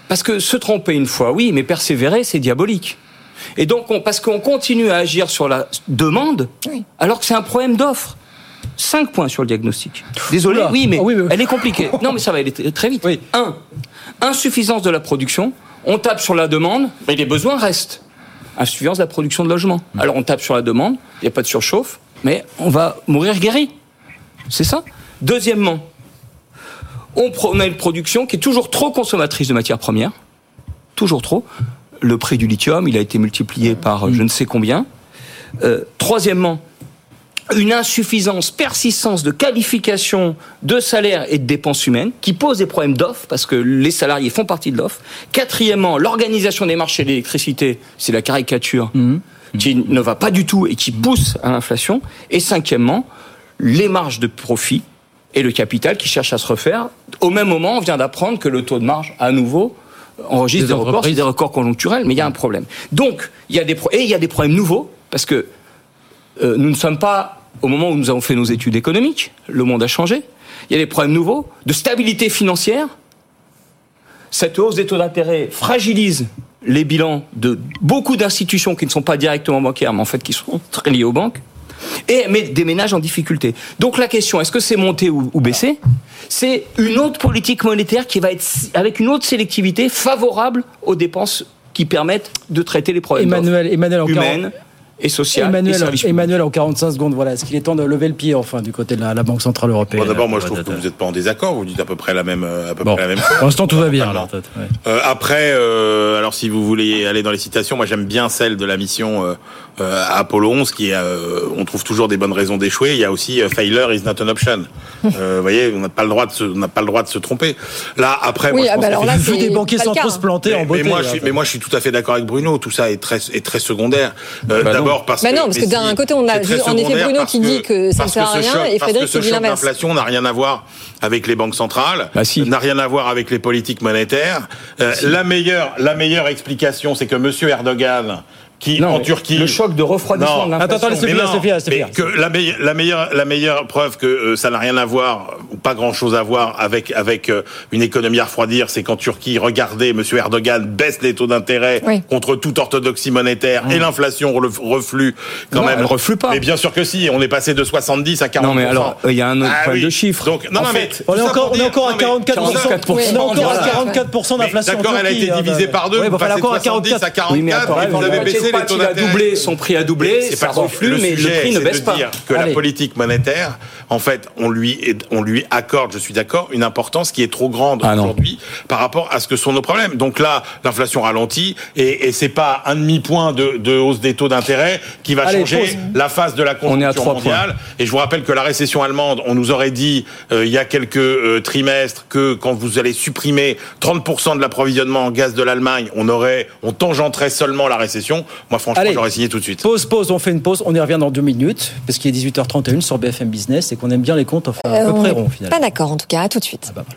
Parce que se tromper une fois, oui, mais persévérer, c'est diabolique. Et donc, parce qu'on continue à agir sur la demande, alors que c'est un problème d'offre. 5 points sur le diagnostic. Désolé, oui, mais elle est compliquée. Non, mais ça va aller très vite. 1. Insuffisance de la production. On tape sur la demande, mais les besoins restent. Insuffisance de la production de logements. Alors, on tape sur la demande, il n'y a pas de surchauffe, mais on va mourir guéri. C'est ça. Deuxièmement, on a une production qui est toujours trop consommatrice de matières premières. Toujours trop. Le prix du lithium, il a été multiplié par je ne sais combien. Troisièmement, une insuffisance, persistance de qualification de salaire et de dépenses humaines qui pose des problèmes d'offre parce que les salariés font partie de l'offre. Quatrièmement, l'organisation des marchés de l'électricité, c'est la caricature qui ne va pas du tout et qui pousse à l'inflation. Et cinquièmement, les marges de profit et le capital qui cherchent à se refaire. Au même moment, on vient d'apprendre que le taux de marge, à nouveau, enregistre des records, c'est des records conjoncturels, mais il y a un problème. Donc, il y a des problèmes nouveaux, parce que nous ne sommes pas au moment où nous avons fait nos études économiques, le monde a changé. Il y a des problèmes nouveaux de stabilité financière. Cette hausse des taux d'intérêt fragilise les bilans de beaucoup d'institutions qui ne sont pas directement bancaires, mais en fait qui sont très liées aux banques. Et met des ménages en difficulté. Donc la question, est-ce que c'est monter ou baisser ? C'est une autre politique monétaire qui va être avec une autre sélectivité favorable aux dépenses qui permettent de traiter les problèmes humaines et sociales. Emmanuel, en 45 secondes, voilà. Est-ce qu'il est temps de lever le pied enfin du côté de la Banque Centrale Européenne ? Bon, d'abord, moi je trouve que vous n'êtes pas en désaccord, vous dites à peu près la même chose. Pour l'instant, tout va bien. Alors, après, alors si vous voulez aller dans les citations, moi j'aime bien celle de la mission Apollo 11 qui on trouve toujours des bonnes raisons d'échouer. Il y a aussi failure is not an option. Vous voyez, on n'a pas le droit de se tromper. Là, après, moi, je pense des banquiers centraux se planter en beauté. Mais moi, je suis tout à fait d'accord avec Bruno. Tout ça est très secondaire. D'abord parce que d'un côté, on a en effet Bruno qui dit que ça ne sert à rien et Frédéric qui dit l'inverse. L'inflation n'a rien à voir avec les banques centrales, n'a rien à voir avec les politiques monétaires. La meilleure explication, c'est que Monsieur Erdogan, en Turquie, le choc de refroidissement de l'inflation. Que la meilleure preuve que ça n'a rien à voir ou pas grand chose à voir avec une économie à refroidir, c'est qu'en Turquie, regardez, Monsieur Erdogan baisse les taux d'intérêt contre toute orthodoxie monétaire et l'inflation reflue quand même. Elle reflue pas. Mais bien sûr que si, on est passé de 70 à 40%. Non mais alors, il y a un autre problème de chiffres. Donc on est encore à 44%. On est encore à 44% d'inflation. D'accord, elle a été divisée par deux. Vous passez de 70 à 44 et vous avez baissé. Il a doublé, son prix a doublé, ça reflue, mais le prix ne baisse pas. Dire que la politique monétaire, en fait, on lui accorde, je suis d'accord, une importance qui est trop grande aujourd'hui par rapport à ce que sont nos problèmes. Donc là, l'inflation ralentit et c'est pas un demi-point de hausse des taux d'intérêt qui va changer la face de la conjoncture mondiale. Et je vous rappelle que la récession allemande, on nous aurait dit il y a quelques trimestres que quand vous allez supprimer 30% de l'approvisionnement en gaz de l'Allemagne, on tangenterait seulement la récession. Moi, franchement, j'aurais signé tout de suite. Pause, on fait une pause, on y revient dans 2 minutes, parce qu'il est 18h31 sur BFM Business et qu'on aime bien les comptes, enfin, à peu près rond, finalement. Pas d'accord, en tout cas, à tout de suite. Voilà.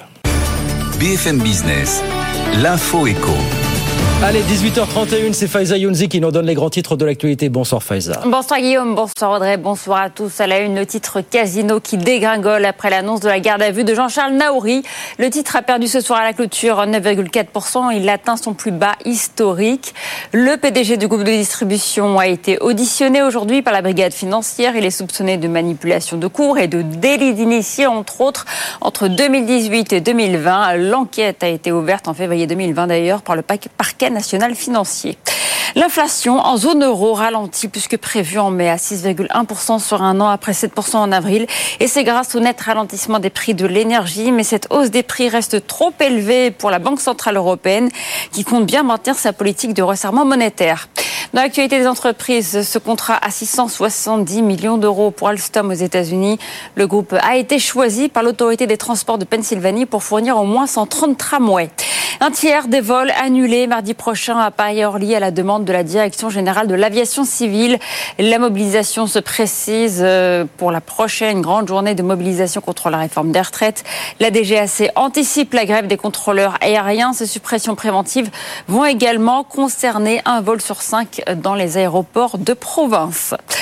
BFM Business, l'info éco. Allez, 18h31, c'est Faiza Younzi qui nous donne les grands titres de l'actualité. Bonsoir Faiza. Bonsoir Guillaume, bonsoir Audrey, bonsoir à tous. À la une, le titre Casino qui dégringole après l'annonce de la garde à vue de Jean-Charles Naouri. Le titre a perdu ce soir à la clôture 9,4%. Il atteint son plus bas historique. Le PDG du groupe de distribution a été auditionné aujourd'hui par la brigade financière. Il est soupçonné de manipulation de cours et de délit d'initié, entre autres, entre 2018 et 2020. L'enquête a été ouverte en février 2020 d'ailleurs par le parquet national financier. L'inflation en zone euro ralentit plus que prévu en mai à 6,1% sur un an après 7% en avril. Et c'est grâce au net ralentissement des prix de l'énergie. Mais cette hausse des prix reste trop élevée pour la Banque Centrale Européenne qui compte bien maintenir sa politique de resserrement monétaire. Dans l'actualité des entreprises, ce contrat à 670 millions d'euros pour Alstom aux États-Unis. Le groupe a été choisi par l'autorité des transports de Pennsylvanie pour fournir au moins 130 tramways. Un tiers des vols annulés mardi prochain à Paris-Orly à la demande de la Direction générale de l'aviation civile. La mobilisation se précise pour la prochaine grande journée de mobilisation contre la réforme des retraites. La DGAC anticipe la grève des contrôleurs aériens. Ces suppressions préventives vont également concerner un vol sur 5 dans les aéroports de province.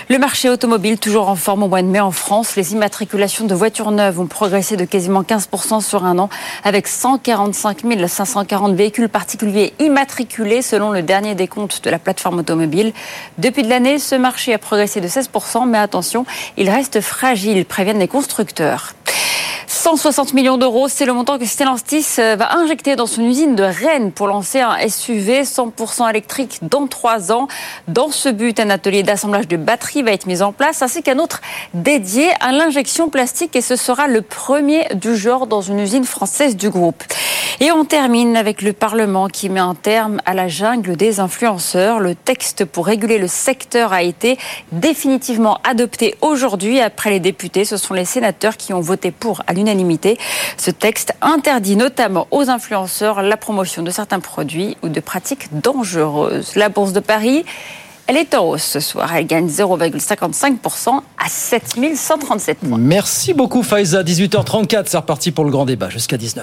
Le marché automobile toujours en forme au mois de mai en France. Les immatriculations de voitures neuves ont progressé de quasiment 15% sur un an, avec 145 540 véhicules particuliers immatriculés selon le dernier décompte de la plateforme automobile. Depuis de l'année, ce marché a progressé de 16%, mais attention, il reste fragile, préviennent les constructeurs. 160 millions d'euros, c'est le montant que Stellantis va injecter dans son usine de Rennes pour lancer un SUV 100% électrique dans 3 ans. Dans ce but, un atelier d'assemblage de batteries va être mis en place, ainsi qu'un autre dédié à l'injection plastique, et ce sera le premier du genre dans une usine française du groupe. Et on termine avec le Parlement qui met un terme à la jungle des influenceurs. Le texte pour réguler le secteur a été définitivement adopté aujourd'hui après les députés. Ce sont les sénateurs qui ont voté pour à l'unanimité. Ce texte interdit notamment aux influenceurs la promotion de certains produits ou de pratiques dangereuses. La Bourse de Paris, elle est en hausse ce soir. Elle gagne 0,55% à 7137 points. Merci beaucoup Faiza. 18h34, c'est reparti pour le grand débat jusqu'à 19h.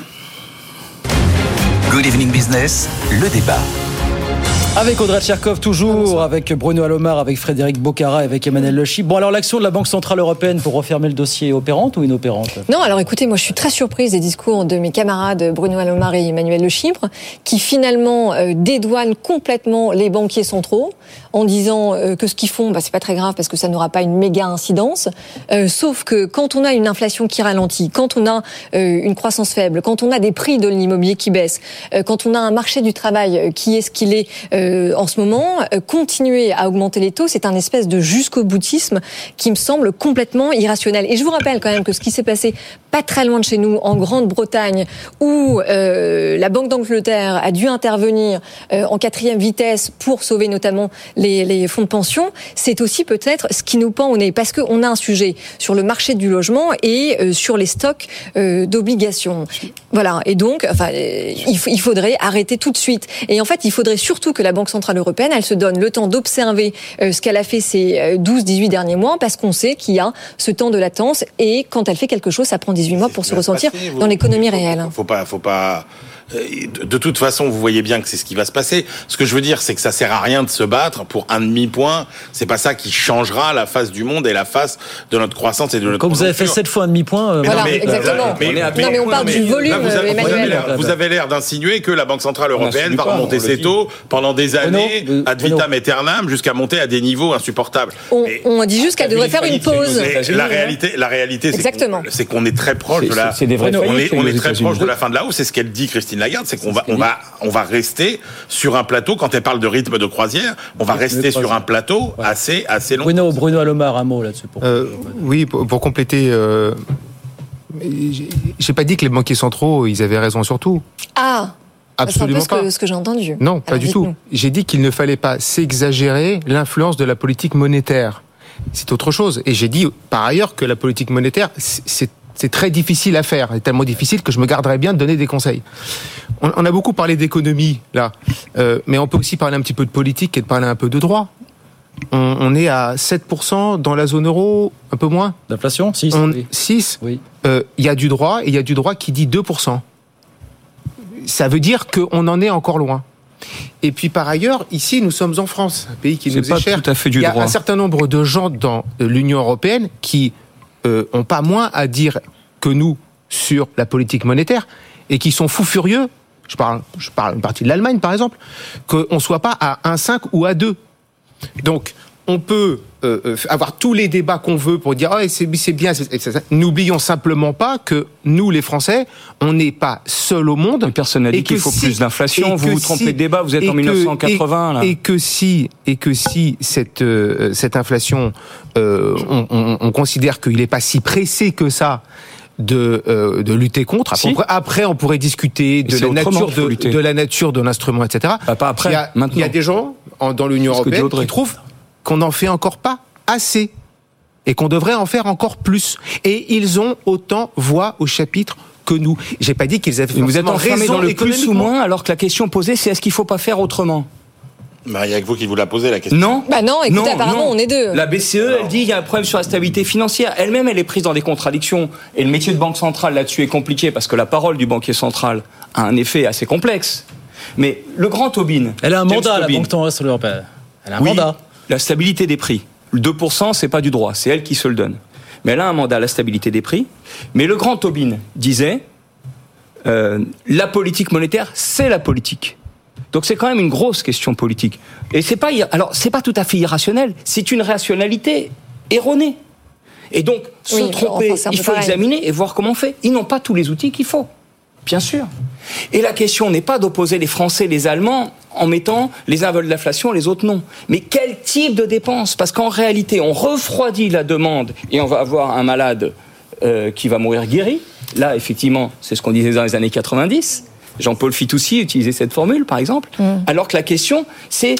Good Evening Business, le débat. Avec Audrey Tcherkov toujours, avec Bruno Alomar, avec Frédéric Bocara, avec Emmanuel Le Chypre. Bon, alors l'action de la Banque Centrale Européenne pour refermer le dossier est opérante ou inopérante ? Non, alors écoutez, moi je suis très surprise des discours de mes camarades Bruno Alomar et Emmanuel Le Chypre, qui finalement dédouanent complètement les banquiers centraux en disant que ce qu'ils font, c'est pas très grave parce que ça n'aura pas une méga incidence. Sauf que quand on a une inflation qui ralentit, quand on a une croissance faible, quand on a des prix de l'immobilier qui baissent, quand on a un marché du travail qui est ce qu'il est en ce moment, continuer à augmenter les taux, c'est un espèce de jusqu'au-boutisme qui me semble complètement irrationnel. Et je vous rappelle quand même que ce qui s'est passé pas très loin de chez nous, en Grande-Bretagne, où la Banque d'Angleterre a dû intervenir en 4e vitesse pour sauver notamment les fonds de pension, c'est aussi peut-être ce qui nous pend au nez. Parce qu'on a un sujet sur le marché du logement et sur les stocks d'obligations. Voilà. Et donc, il faudrait arrêter tout de suite. Et en fait, il faudrait surtout que la Banque Centrale Européenne, elle se donne le temps d'observer ce qu'elle a fait ces 12-18 derniers mois, parce qu'on sait qu'il y a ce temps de latence, et quand elle fait quelque chose, ça prend 18 mois pour se ressentir dans l'économie réelle. Faut pas. De toute façon, vous voyez bien que c'est ce qui va se passer. Ce que je veux dire, c'est que ça sert à rien de se battre pour un demi-point. C'est pas ça qui changera la face du monde et la face de notre croissance et de notre. Comme vous avez fait 7 fois un demi-point. Exactement. Mais on parle du volume, Emmanuel. Vous avez l'air d'insinuer que la Banque Centrale Européenne va remonter ses taux pendant des années, ad vitam aeternam, jusqu'à monter à des niveaux insupportables. On dit juste qu'elle devrait faire une pause. La réalité, c'est qu'on est très proche de la. On est très proche de la fin de la hausse. C'est ce qu'elle dit, Christine Lagarde, c'est qu'on va rester sur un plateau. Quand elle parle de rythme de croisière, on va rester sur un plateau assez long. Bruno Alomar, un mot là-dessus. Oui, pour compléter, j'ai pas dit que les banquiers centraux, ils avaient raison sur tout. Absolument c'est un peu ce que j'ai entendu. Non, pas du tout. J'ai dit qu'il ne fallait pas s'exagérer l'influence de la politique monétaire. C'est autre chose. Et j'ai dit par ailleurs que la politique monétaire, c'est très difficile à faire. C'est tellement difficile que je me garderais bien de donner des conseils. On a beaucoup parlé d'économie, là. Mais on peut aussi parler un petit peu de politique et de parler un peu de droit. On est à 7% dans la zone euro, un peu moins. D'inflation, 6. 6. Oui. Il y a du droit, et il y a du droit qui dit 2%. Ça veut dire qu'on en est encore loin. Et puis par ailleurs, ici, nous sommes en France, un pays qui nous est cher. Tout à fait du droit. Il y a un certain nombre de gens dans l'Union européenne qui ont pas moins à dire que nous sur la politique monétaire et qui sont fous furieux. Je parle une partie de l'Allemagne, par exemple, qu'on soit pas à 1,5 ou à 2. Donc, on peut avoir tous les débats qu'on veut pour dire c'est bien. N'oublions simplement pas que nous, les Français, on n'est pas seuls au monde. Personne n'a dit qu'il faut plus d'inflation. Vous vous trompez de débat. Vous êtes en 1980 là. Et que si cette inflation, on considère qu'il n'est pas si pressé que ça de lutter contre. Après, on pourrait discuter de la nature de l'instrument, etc. Pas après. Il y a des gens dans l'Union européenne qui trouvent qu'on n'en fait encore pas assez et qu'on devrait en faire encore plus. Et ils ont autant voix au chapitre que nous. J'ai pas dit qu'ils avaient vous êtes enfermés dans le plus ou moins, alors que la question posée, c'est est-ce qu'il faut pas faire autrement ? Il y a que vous qui vous la posez la question. Non, écoutez, apparemment on est deux. La BCE, elle dit il y a un problème sur la stabilité financière. Elle-même, elle est prise dans des contradictions. Et le métier de banque centrale là-dessus est compliqué parce que la parole du banquier central a un effet assez complexe. Mais le grand Tobin... Elle a un mandat, la Banque Centrale Européenne. Elle a un mandat. La stabilité des prix. Le 2%, c'est pas du droit, c'est elle qui se le donne. Mais elle a un mandat à la stabilité des prix. Mais le grand Tobin disait, la politique monétaire, c'est la politique. Donc c'est quand même une grosse question politique. Et c'est pas tout à fait irrationnel, c'est une rationalité erronée. Et donc, se tromper, il faut examiner et voir comment on fait. Ils n'ont pas tous les outils qu'il faut, bien sûr. Et la question n'est pas d'opposer les Français et les Allemands en mettant les uns veulent l'inflation et les autres non. Mais quel type de dépenses ? Parce qu'en réalité, on refroidit la demande et on va avoir un malade qui va mourir guéri. Là, effectivement, c'est ce qu'on disait dans les années 90. Jean-Paul Fitoussi utilisait cette formule, par exemple. Alors que la question, c'est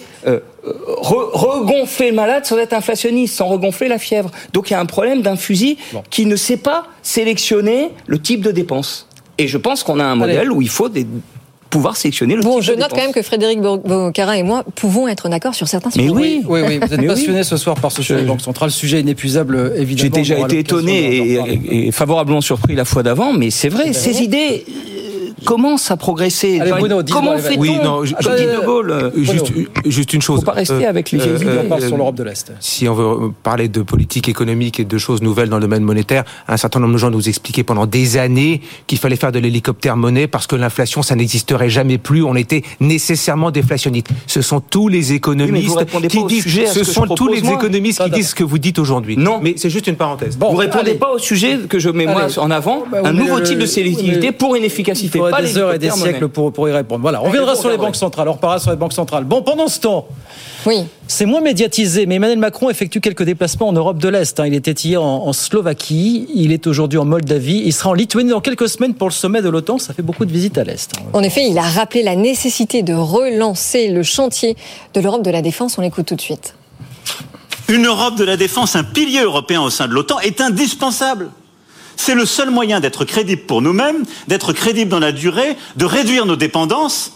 regonfler le malade sans être inflationniste, sans regonfler la fièvre. Donc il y a un problème d'un fusil qui ne sait pas sélectionner le type de dépense. Et je pense qu'on a un modèle où il faut pouvoir sélectionner le type de dépense. Je note quand même que Frédéric Boccarin et moi pouvons être d'accord sur certains sujets. Mais oui, vous êtes passionné ce soir par ce sujet de Banque Centrale, sujet inépuisable, évidemment. J'ai déjà été étonné et favorablement surpris la fois d'avant, mais c'est vrai, ces idées commencent à progresser. Allez, Bruno, comment fait-on comme dit De Gaulle, juste une chose. Il ne faut pas rester avec les vieilles idées. On parle sur l'Europe de l'Est. Si on veut parler de politique économique et de choses nouvelles dans le domaine monétaire, un certain nombre de gens nous expliquaient pendant des années qu'il fallait faire de l'hélicoptère monnaie parce que l'inflation, ça n'existerait jamais plus. On était nécessairement déflationniste. Ce sont tous les économistes qui disent. Ce sont tous les économistes qui disent ce que vous dites aujourd'hui. Non, mais c'est juste une parenthèse. Vous répondez pas au sujet que je mets moi en avant. Un nouveau type de sélectivité pour une efficacité. Il faudrait des heures et des siècles pour y répondre. Voilà, on viendra sur les banques centrales. On reparlera sur les banques centrales. Bon, pendant ce temps, c'est moins médiatisé, mais Emmanuel Macron effectue quelques déplacements en Europe de l'Est. Il était hier en Slovaquie, il est aujourd'hui en Moldavie, il sera en Lituanie dans quelques semaines pour le sommet de l'OTAN. Ça fait beaucoup de visites à l'Est. En effet, il a rappelé la nécessité de relancer le chantier de l'Europe de la défense. On l'écoute tout de suite. Une Europe de la défense, un pilier européen au sein de l'OTAN est indispensable. C'est le seul moyen d'être crédible pour nous-mêmes, d'être crédible dans la durée, de réduire nos dépendances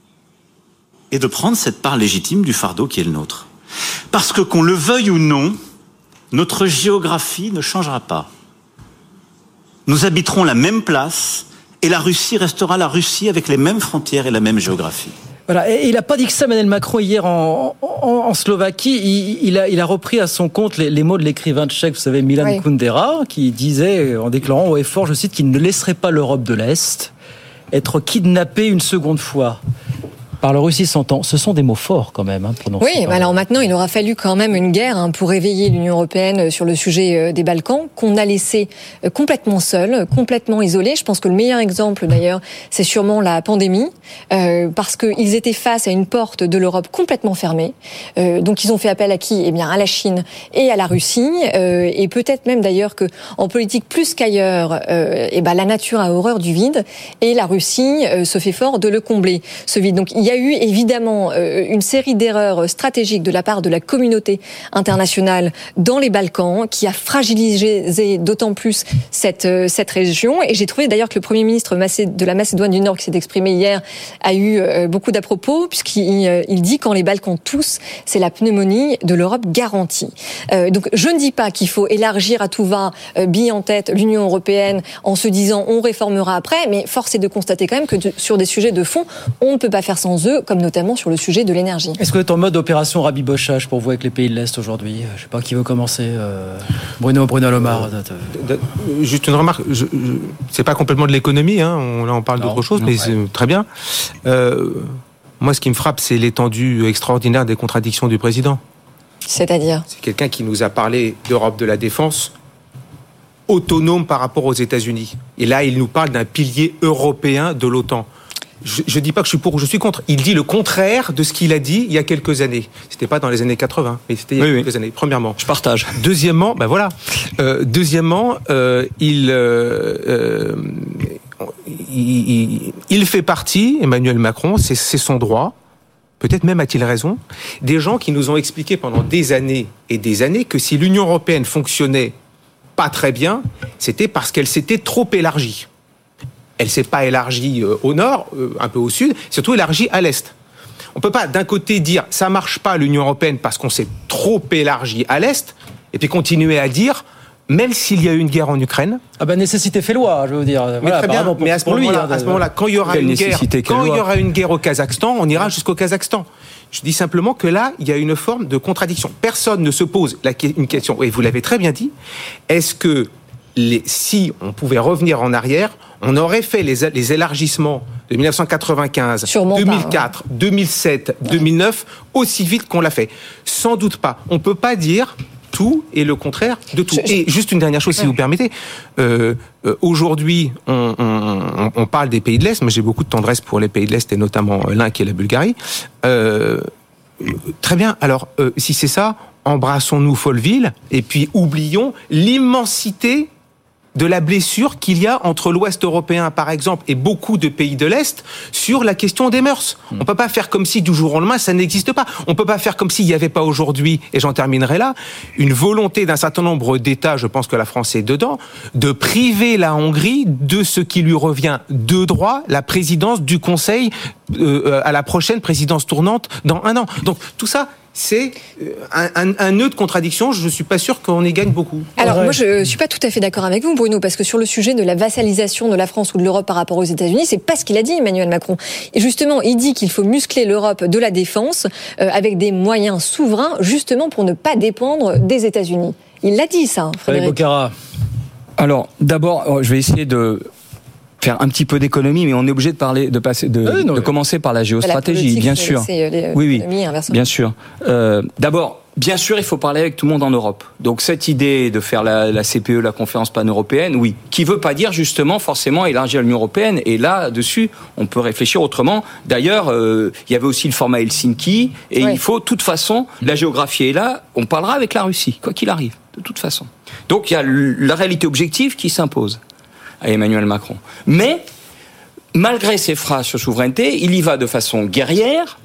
et de prendre cette part légitime du fardeau qui est le nôtre. Parce que qu'on le veuille ou non, notre géographie ne changera pas. Nous habiterons la même place et la Russie restera la Russie avec les mêmes frontières et la même géographie. Voilà, et il n'a pas dit que ça, Emmanuel Macron, hier en Slovaquie. Il a repris à son compte les mots de l'écrivain tchèque, vous savez, Milan Kundera, qui disait, en déclarant haut et fort, je cite, qu'il ne laisserait pas l'Europe de l'Est être kidnappée une seconde fois par le Russie s'entend. Ce sont des mots forts quand même. Oui, mais alors maintenant, il aura fallu quand même une guerre pour réveiller l'Union européenne sur le sujet des Balkans, qu'on a laissé complètement seul, complètement isolé. Je pense que le meilleur exemple d'ailleurs, c'est sûrement la pandémie, parce qu'ils étaient face à une porte de l'Europe complètement fermée. Donc ils ont fait appel à qui ? Eh bien à la Chine et à la Russie, et peut-être même d'ailleurs que en politique plus qu'ailleurs, la nature a horreur du vide, et la Russie se fait fort de le combler, ce vide. Donc il y a eu évidemment une série d'erreurs stratégiques de la part de la communauté internationale dans les Balkans qui a fragilisé d'autant plus cette région. Et j'ai trouvé d'ailleurs que le Premier ministre de la Macédoine du Nord qui s'est exprimé hier a eu beaucoup d'à propos, puisqu'il dit quand les Balkans toussent, c'est la pneumonie de l'Europe garantie. Donc je ne dis pas qu'il faut élargir à tout va, bille en tête, l'Union européenne en se disant on réformera après, mais force est de constater quand même que sur des sujets de fond, on ne peut pas faire sans eux, comme notamment sur le sujet de l'énergie. Est-ce que vous êtes en mode opération rabibochage pour vous avec les pays de l'Est aujourd'hui ? Je ne sais pas qui veut commencer. Bruno Lomar. Juste une remarque. C'est pas complètement de l'économie. Là, on parle d'autre chose, mais c'est très bien. Moi, ce qui me frappe, c'est l'étendue extraordinaire des contradictions du président. C'est-à-dire ? C'est quelqu'un qui nous a parlé d'Europe de la défense autonome par rapport aux États-Unis. Et là, il nous parle d'un pilier européen de l'OTAN. Je dis pas que je suis pour ou je suis contre. Il dit le contraire de ce qu'il a dit il y a quelques années. C'était pas dans les années 80, mais c'était il y a quelques années. Premièrement. Je partage. Deuxièmement, il fait partie, Emmanuel Macron, c'est son droit, peut-être même a-t-il raison, des gens qui nous ont expliqué pendant des années et des années que si l'Union européenne fonctionnait pas très bien, c'était parce qu'elle s'était trop élargie. Elle s'est pas élargie au nord, un peu au sud, surtout élargie à l'est. On peut pas d'un côté dire ça marche pas l'Union européenne parce qu'on s'est trop élargi à l'est, et puis continuer à dire même s'il y a eu une guerre en Ukraine. Ah ben nécessité fait loi, je veux dire. Mais très bien. Mais à ce moment-là, quand il y aura une guerre au Kazakhstan, on ira jusqu'au Kazakhstan. Je dis simplement que là, il y a une forme de contradiction. Personne ne se pose une question. Et vous l'avez très bien dit. Est-ce que si on pouvait revenir en arrière, on aurait fait les élargissements de 1995, sûrement 2004, 2007, 2009 aussi vite qu'on l'a fait? Sans doute pas. On peut pas dire tout et le contraire de tout. Et juste une dernière chose, si vous permettez. Aujourd'hui, on parle des pays de l'Est. Moi, j'ai beaucoup de tendresse pour les pays de l'Est et notamment l'un qui est la Bulgarie. Très bien. Alors, si c'est ça, embrassons-nous Folleville et puis oublions l'immensité de la blessure qu'il y a entre l'Ouest européen, par exemple, et beaucoup de pays de l'Est sur la question des mœurs. On peut pas faire comme si du jour au lendemain ça n'existe pas. On peut pas faire comme s'il n'y avait pas aujourd'hui, et j'en terminerai là, une volonté d'un certain nombre d'États, je pense que la France est dedans, de priver la Hongrie de ce qui lui revient de droit, la présidence du Conseil à la prochaine présidence tournante dans 1 an. Donc tout ça, c'est un nœud de contradiction. Je ne suis pas sûr qu'on y gagne beaucoup. Alors, moi, je ne suis pas tout à fait d'accord avec vous, Bruno, parce que sur le sujet de la vassalisation de la France ou de l'Europe par rapport aux États-Unis, c'est pas ce qu'il a dit, Emmanuel Macron. Et justement, il dit qu'il faut muscler l'Europe de la défense avec des moyens souverains, justement pour ne pas dépendre des États-Unis. Il l'a dit, ça, Frédéric Bocara. Alors, d'abord, je vais essayer de faire un petit peu d'économie, mais on est obligé de commencer par la géostratégie, bien sûr. Oui, bien sûr. D'abord, bien sûr, il faut parler avec tout le monde en Europe. Donc cette idée de faire la CPE, la conférence pan-européenne, oui, qui veut pas dire justement forcément élargir l'Union européenne. Et là-dessus, on peut réfléchir autrement. D'ailleurs, il y avait aussi le format Helsinki, et il faut, de toute façon, la géographie est là. On parlera avec la Russie, quoi qu'il arrive, de toute façon. Donc il y a la réalité objective qui s'impose à Emmanuel Macron. Mais, malgré ses phrases sur souveraineté, il y va de façon guerrière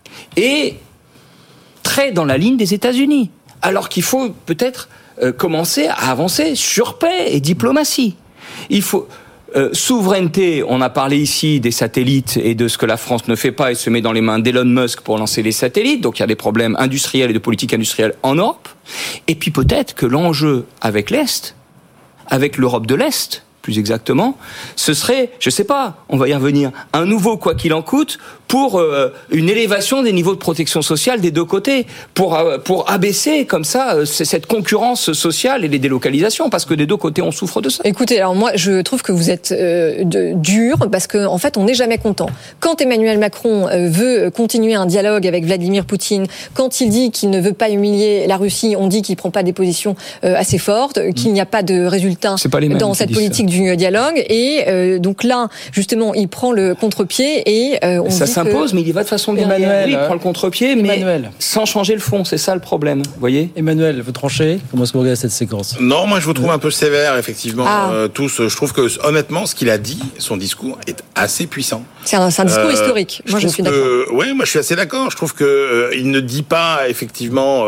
et très dans la ligne des États-Unis. Alors qu'il faut peut-être commencer à avancer sur paix et diplomatie. Il faut souveraineté, on a parlé ici des satellites et de ce que la France ne fait pas et se met dans les mains d'Elon Musk pour lancer les satellites. Donc il y a des problèmes industriels et de politique industrielle en Europe. Et puis peut-être que l'enjeu avec l'Est, avec l'Europe de l'Est, plus exactement, ce serait, je sais pas, on va y revenir, un nouveau quoi qu'il en coûte pour une élévation des niveaux de protection sociale des deux côtés, pour abaisser comme ça cette concurrence sociale et les délocalisations, parce que des deux côtés on souffre de ça. Écoutez, alors moi je trouve que vous êtes dur, parce que en fait on n'est jamais content. Quand Emmanuel Macron veut continuer un dialogue avec Vladimir Poutine, quand il dit qu'il ne veut pas humilier la Russie, on dit qu'il prend pas des positions assez fortes, qu'il n'y a pas de résultat dans cette politique du dialogue, et donc là justement il prend le contre-pied et on ça s'impose, mais il y va de façon guerrière. Il prend le contre-pied, mais sans changer le fond. C'est ça le problème, vous voyez. Emmanuel, vous tranchez. Comment est-ce que vous regardez cette séquence? Non, moi je vous trouve un peu sévère, effectivement. Tous, je trouve que honnêtement, ce qu'il a dit, son discours est assez puissant. C'est un discours historique. Moi, je suis d'accord. Oui, moi je suis assez d'accord. Je trouve que il ne dit pas effectivement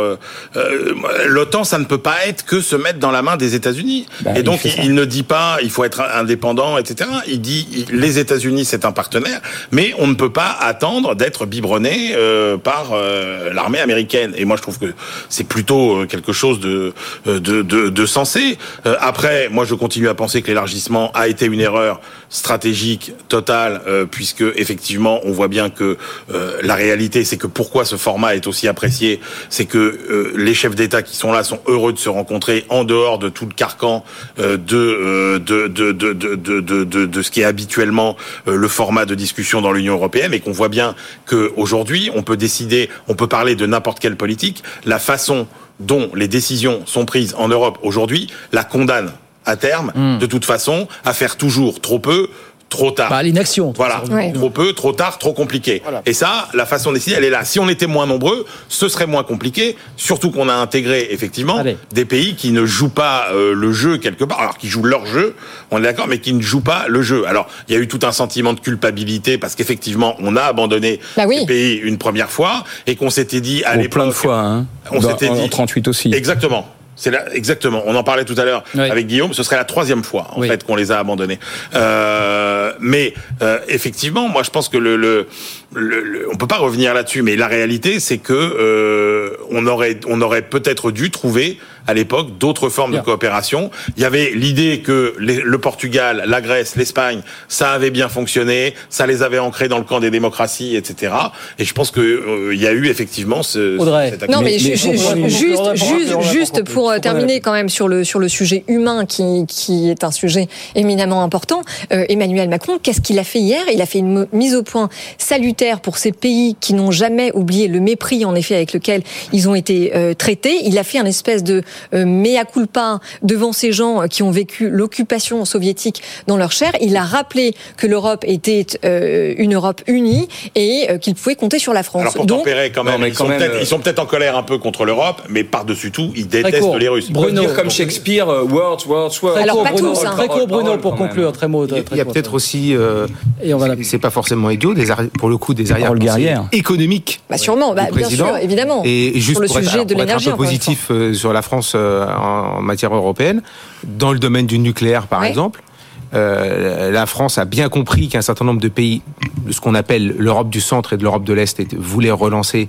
l'OTAN, ça ne peut pas être que se mettre dans la main des États-Unis. Et donc il ne dit pas il faut être indépendant, etc. Il dit les États-Unis c'est un partenaire, mais on ne peut pas attendre d'être biberonné par l'armée américaine. Et moi je trouve que c'est plutôt quelque chose de sensé. Après, moi je continue à penser que l'élargissement a été une erreur stratégique totale, puisque effectivement on voit bien que la réalité c'est que pourquoi ce format est aussi apprécié, c'est que les chefs d'État qui sont là sont heureux de se rencontrer en dehors de tout le carcan de ce qui est habituellement le format de discussion dans l'Union européenne, et qu'on voit bien que aujourd'hui on peut décider, on peut parler de n'importe quelle politique, la façon dont les décisions sont prises en Europe aujourd'hui la condamne à terme, de toute façon, à faire toujours trop peu, trop tard. L'inaction. Voilà. Trop peu, trop tard, trop compliqué. Voilà. Et ça, la façon de décider, elle est là. Si on était moins nombreux, ce serait moins compliqué. Surtout qu'on a intégré, effectivement, des pays qui ne jouent pas le jeu quelque part. Alors, qui jouent leur jeu, on est d'accord, mais qui ne jouent pas le jeu. Alors, il y a eu tout un sentiment de culpabilité parce qu'effectivement, on a abandonné ces pays une première fois et qu'on s'était dit à l'époque. Plein de fois, hein. On s'était dit. En 38 aussi. Exactement. C'est là, exactement. On en parlait tout à l'heure avec Guillaume. Ce serait la 3e fois, en fait, qu'on les a abandonnés. Mais effectivement, moi, je pense que on peut pas revenir là-dessus. Mais la réalité, c'est que on aurait peut-être dû trouver à l'époque d'autres formes de coopération. Il y avait l'idée que le Portugal, la Grèce, l'Espagne, ça avait bien fonctionné, ça les avait ancrés dans le camp des démocraties, etc. Et je pense que il y a eu effectivement cette non, mais juste pour terminer quand même sur le sujet humain qui est un sujet éminemment important. Emmanuel Macron, qu'est-ce qu'il a fait hier ? Il a fait une mise au point salutaire pour ces pays qui n'ont jamais oublié le mépris en effet avec lequel ils ont été traités. Il a fait un espèce de mea culpa devant ces gens qui ont vécu l'occupation soviétique dans leur chair. Il a rappelé que l'Europe était une Europe unie et qu'il pouvait compter sur la France. Alors pour tempérer quand même, ils sont peut-être en colère un peu contre l'Europe, mais par-dessus tout, ils détestent les Russes. Bruno, dire comme Shakespeare, words. Alors pas tous, hein. Très court, Bruno, pour conclure, très mot. Il y a peut-être aussi, c'est pas forcément idiot, pour le coup, des arrière-pensées économiques. Sûrement, bien sûr, évidemment. Et juste sur le sujet de l'énergie, être un peu positif sur la France en matière européenne, dans le domaine du nucléaire, par exemple. La France a bien compris qu'un certain nombre de pays, de ce qu'on appelle l'Europe du centre et de l'Europe de l'Est, voulaient relancer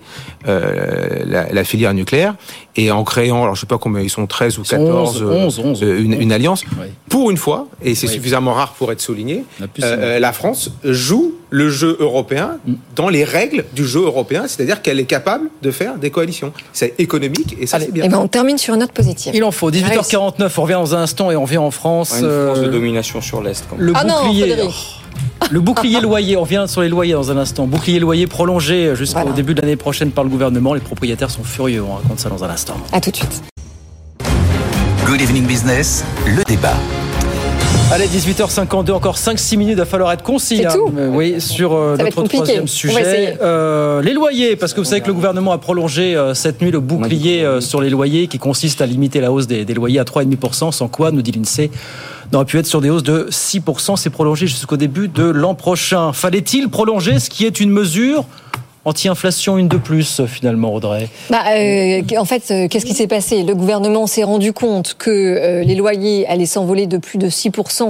la filière nucléaire, et en créant, alors je sais pas combien ils sont, 13 ou 14, 11. Une alliance. Oui. Pour une fois, et c'est suffisamment rare pour être souligné, la France joue le jeu européen dans les règles du jeu européen, c'est-à-dire qu'elle est capable de faire des coalitions. C'est économique et ça c'est bien. Et on termine sur une note positive. Il en faut. 18h49, on revient dans un instant et on revient en France. Une France de domination sur l'Est. Le bouclier. Le bouclier loyer, on revient sur les loyers dans un instant. Bouclier loyer prolongé jusqu'au début de l'année prochaine par le gouvernement. Les propriétaires sont furieux, on raconte ça dans un instant. À tout de suite. Good Evening Business, le débat. Allez, 18h52, encore 5-6 minutes, il va falloir être concis. C'est tout sur notre troisième sujet. Les loyers, parce que vous savez que le gouvernement a prolongé cette nuit le bouclier sur les loyers qui consiste à limiter la hausse des loyers à 3,5%, sans quoi, nous dit l'INSEE, on aurait pu être sur des hausses de 6%. C'est prolongé jusqu'au début de l'an prochain. Fallait-il prolonger ce qui est une mesure anti-inflation, une de plus, finalement, Audrey? En fait, qu'est-ce qui s'est passé? Le gouvernement s'est rendu compte que les loyers allaient s'envoler de plus de 6%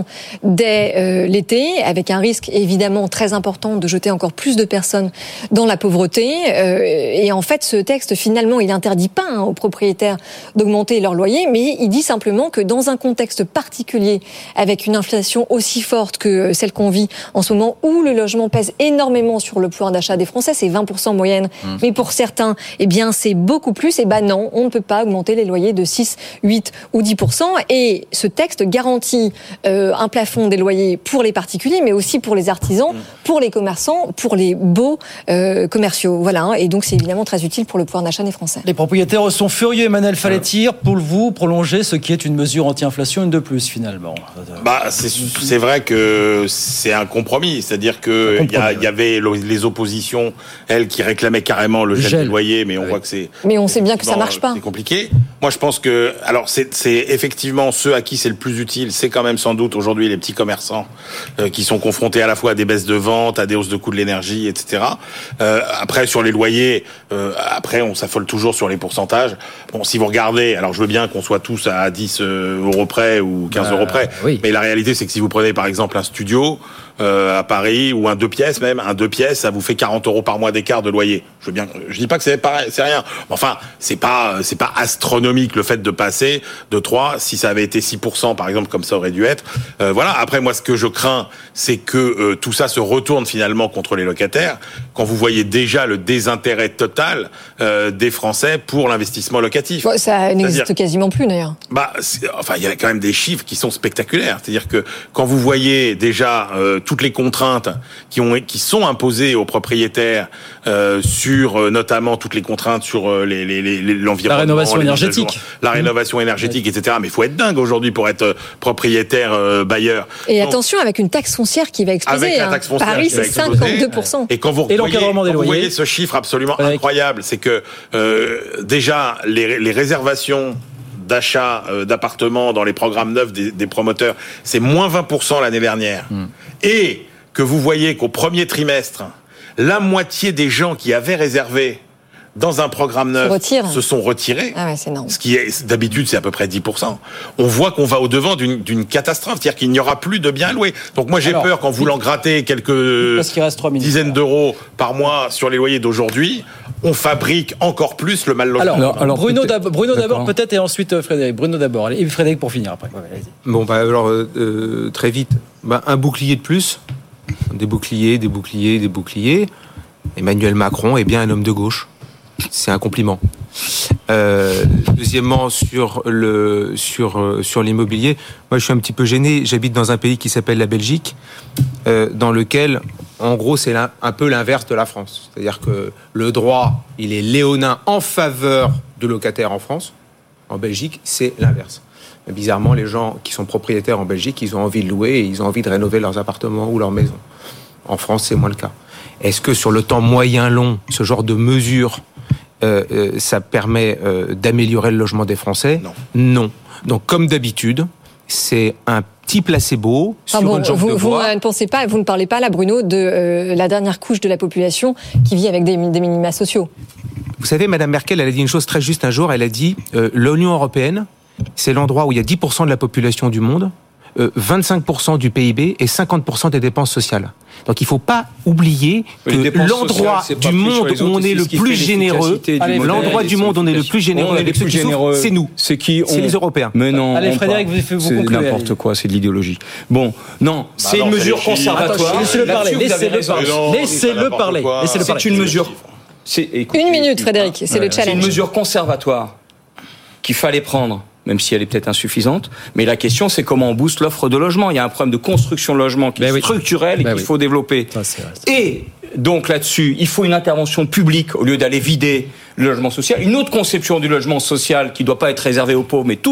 dès l'été, avec un risque évidemment très important de jeter encore plus de personnes dans la pauvreté. Et en fait, ce texte, finalement, il n'interdit pas aux propriétaires d'augmenter leur loyer, mais il dit simplement que dans un contexte particulier, avec une inflation aussi forte que celle qu'on vit en ce moment, où le logement pèse énormément sur le pouvoir d'achat des Français, c'est 20% en moyenne, mais pour certains, c'est beaucoup plus. Et non, on ne peut pas augmenter les loyers de 6, 8 ou 10%. Et ce texte garantit un plafond des loyers pour les particuliers, mais aussi pour les artisans, pour les commerçants, pour les beaux commerciaux. Voilà. Et donc, c'est évidemment très utile pour le pouvoir d'achat des Français. Les propriétaires sont furieux. Emmanuel, fallait-il, pour vous, prolonger ce qui est une mesure anti-inflation, une de plus, finalement? C'est vrai que c'est un compromis. C'est-à-dire que il y avait les oppositions, elles, qui réclamaient carrément le gel des loyers, mais on voit que c'est... Mais on sait bien que ça marche pas. C'est compliqué. Moi, je pense que... Alors, c'est effectivement ceux à qui c'est le plus utile, c'est quand même sans doute aujourd'hui les petits commerçants qui sont confrontés à la fois à des baisses de vente, à des hausses de coûts de l'énergie, etc. Après, sur les loyers, on s'affole toujours sur les pourcentages. Bon, si vous regardez, alors je veux bien qu'on soit tous à 10 euros près ou 15 euros près, mais la réalité, c'est que si vous prenez par exemple un studio à Paris, ou un 2 pièces même, un 2 pièces, ça vous fait 40 euros par mois d'écart de loyer. Je dis pas que c'est pareil, c'est rien. Enfin, c'est pas astronomique le fait de passer de 3, si ça avait été 6% par exemple, comme ça aurait dû être. Voilà. Après, moi, ce que je crains, c'est que tout ça se retourne finalement contre les locataires, quand vous voyez déjà le désintérêt total des Français pour l'investissement locatif. Ça n'existe quasiment plus d'ailleurs. Il y a quand même des chiffres qui sont spectaculaires. C'est-à-dire que quand vous voyez déjà toutes les contraintes qui sont imposées aux propriétaires sur notamment toutes les contraintes sur l'environnement, la rénovation énergétique, etc. Mais il faut être dingue aujourd'hui pour être propriétaire bailleur. Et attention, avec une taxe foncière qui va exploser. Avec la taxe foncière Paris, c'est 52%. Et quand vous voyez ce chiffre absolument incroyable, c'est que déjà les réservations d'achat d'appartements dans les programmes neufs des promoteurs, c'est moins 20% l'année dernière. Et que vous voyez qu'au premier trimestre, la moitié des gens qui avaient réservé dans un programme neuf, se sont retirés. Ah ouais, c'est énorme. Ce qui est, d'habitude, c'est à peu près 10%. On voit qu'on va au-devant d'une catastrophe. C'est-à-dire qu'il n'y aura plus de biens loués. Donc moi, j'ai peur qu'en voulant gratter quelques dizaines d'euros par mois sur les loyers d'aujourd'hui, on fabrique encore plus le mal logement. Alors Bruno d'abord peut-être, et ensuite Frédéric. Bruno d'abord. Et Frédéric pour finir après. Ouais, bon, alors, très vite. Un bouclier de plus. Des boucliers. Emmanuel Macron est bien un homme de gauche. C'est un compliment. Deuxièmement, sur l'immobilier, moi je suis un petit peu gêné. J'habite dans un pays qui s'appelle la Belgique, dans lequel, en gros, c'est un peu l'inverse de la France. C'est-à-dire que le droit, il est léonin en faveur de locataires en France. En Belgique, c'est l'inverse. Mais bizarrement, les gens qui sont propriétaires en Belgique, ils ont envie de louer et ils ont envie de rénover leurs appartements ou leurs maisons. En France, c'est moins le cas. Est-ce que sur le temps moyen-long, ce genre de mesures ça permet d'améliorer le logement des Français ? Non. Donc, comme d'habitude, c'est un petit placebo sur une jambe de bois. Vous ne parlez pas, là, Bruno, de la dernière couche de la population qui vit avec des minima sociaux. Vous savez, Madame Merkel, elle a dit une chose très juste un jour. Elle a dit l'Union européenne, c'est l'endroit où il y a 10% de la population du monde, 25% du PIB et 50% des dépenses sociales. Donc il ne faut pas oublier que l'endroit du monde où on est le plus généreux, c'est nous. C'est qui ? C'est les Européens. Mais non. Allez, Frédéric, vous c'est concluez. N'importe quoi, c'est de l'idéologie. Bon, non, c'est une mesure conservatoire. Laissez-le parler. C'est une mesure. Une minute, Frédéric, c'est le challenge. C'est une mesure conservatoire qu'il fallait prendre, même si elle est peut-être insuffisante. Mais la question, c'est comment on booste l'offre de logement. Il y a un problème de construction de logement qui est structurel et qu'il faut développer. Et donc là-dessus, il faut une intervention publique au lieu d'aller vider le logement social. Une autre conception du logement social qui ne doit pas être réservée aux pauvres, mais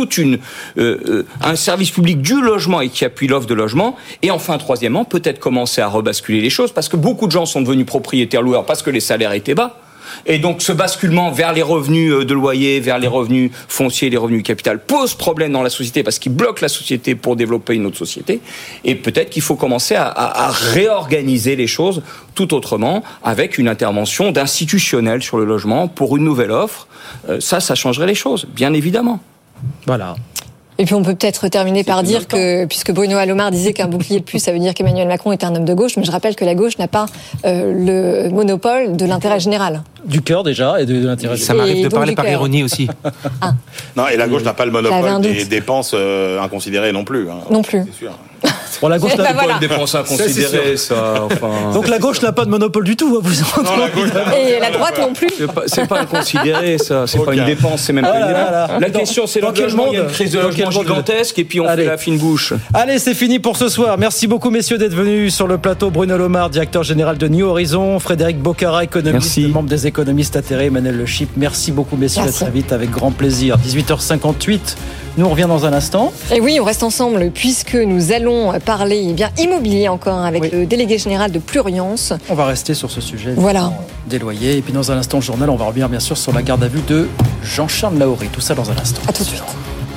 un service public du logement et qui appuie l'offre de logement. Et enfin, troisièmement, peut-être commencer à rebasculer les choses parce que beaucoup de gens sont devenus propriétaires loueurs parce que les salaires étaient bas. Et donc ce basculement vers les revenus de loyer, vers les revenus fonciers, les revenus du capital pose problème dans la société parce qu'il bloque la société pour développer une autre société. Et peut-être qu'il faut commencer à réorganiser les choses tout autrement avec une intervention d'institutionnel sur le logement pour une nouvelle offre. Ça changerait les choses, bien évidemment. Voilà. Et puis on peut peut-être terminer par dire que, puisque Bruno Alomar disait qu'un bouclier de plus, ça veut dire qu'Emmanuel Macron est un homme de gauche, mais je rappelle que la gauche n'a pas le monopole de l'intérêt général. Du cœur déjà et de l'intérêt général. Ça m'arrive de parler par ironie aussi. Non, et la gauche n'a pas le monopole des dépenses inconsidérées non plus. Non plus. C'est sûr. Bon, la gauche n'a pas de dépenses inconsidérées, ça. Enfin... Donc la gauche n'a pas de monopole du tout, vous et la droite non plus. C'est pas inconsidéré, ça. C'est pas une dépense, c'est même pas une dépense. La question, c'est dans quel monde il y a une crise de logement gigantesque et puis on fait la fine bouche. Allez, c'est fini pour ce soir. Merci beaucoup, messieurs, d'être venus sur le plateau. Bruno Alomar, directeur général de New Horizon. Frédéric Bocara, économiste, membre des économistes atterrés. Emmanuel Le Chip. Merci beaucoup, messieurs. À très vite, avec grand plaisir. 18h58. Nous, on revient dans un instant. Et oui, on reste ensemble puisque nous allons parler immobilier encore avec le délégué général de Pluriance. On va rester sur ce sujet des loyers. Et puis dans un instant, le journal, on va revenir bien sûr sur la garde à vue de Jean-Charles Naouri. Tout ça dans un instant. À tout de suite.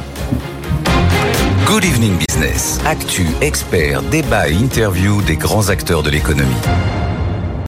Good Evening Business. Actu, experts, débat et interview des grands acteurs de l'économie.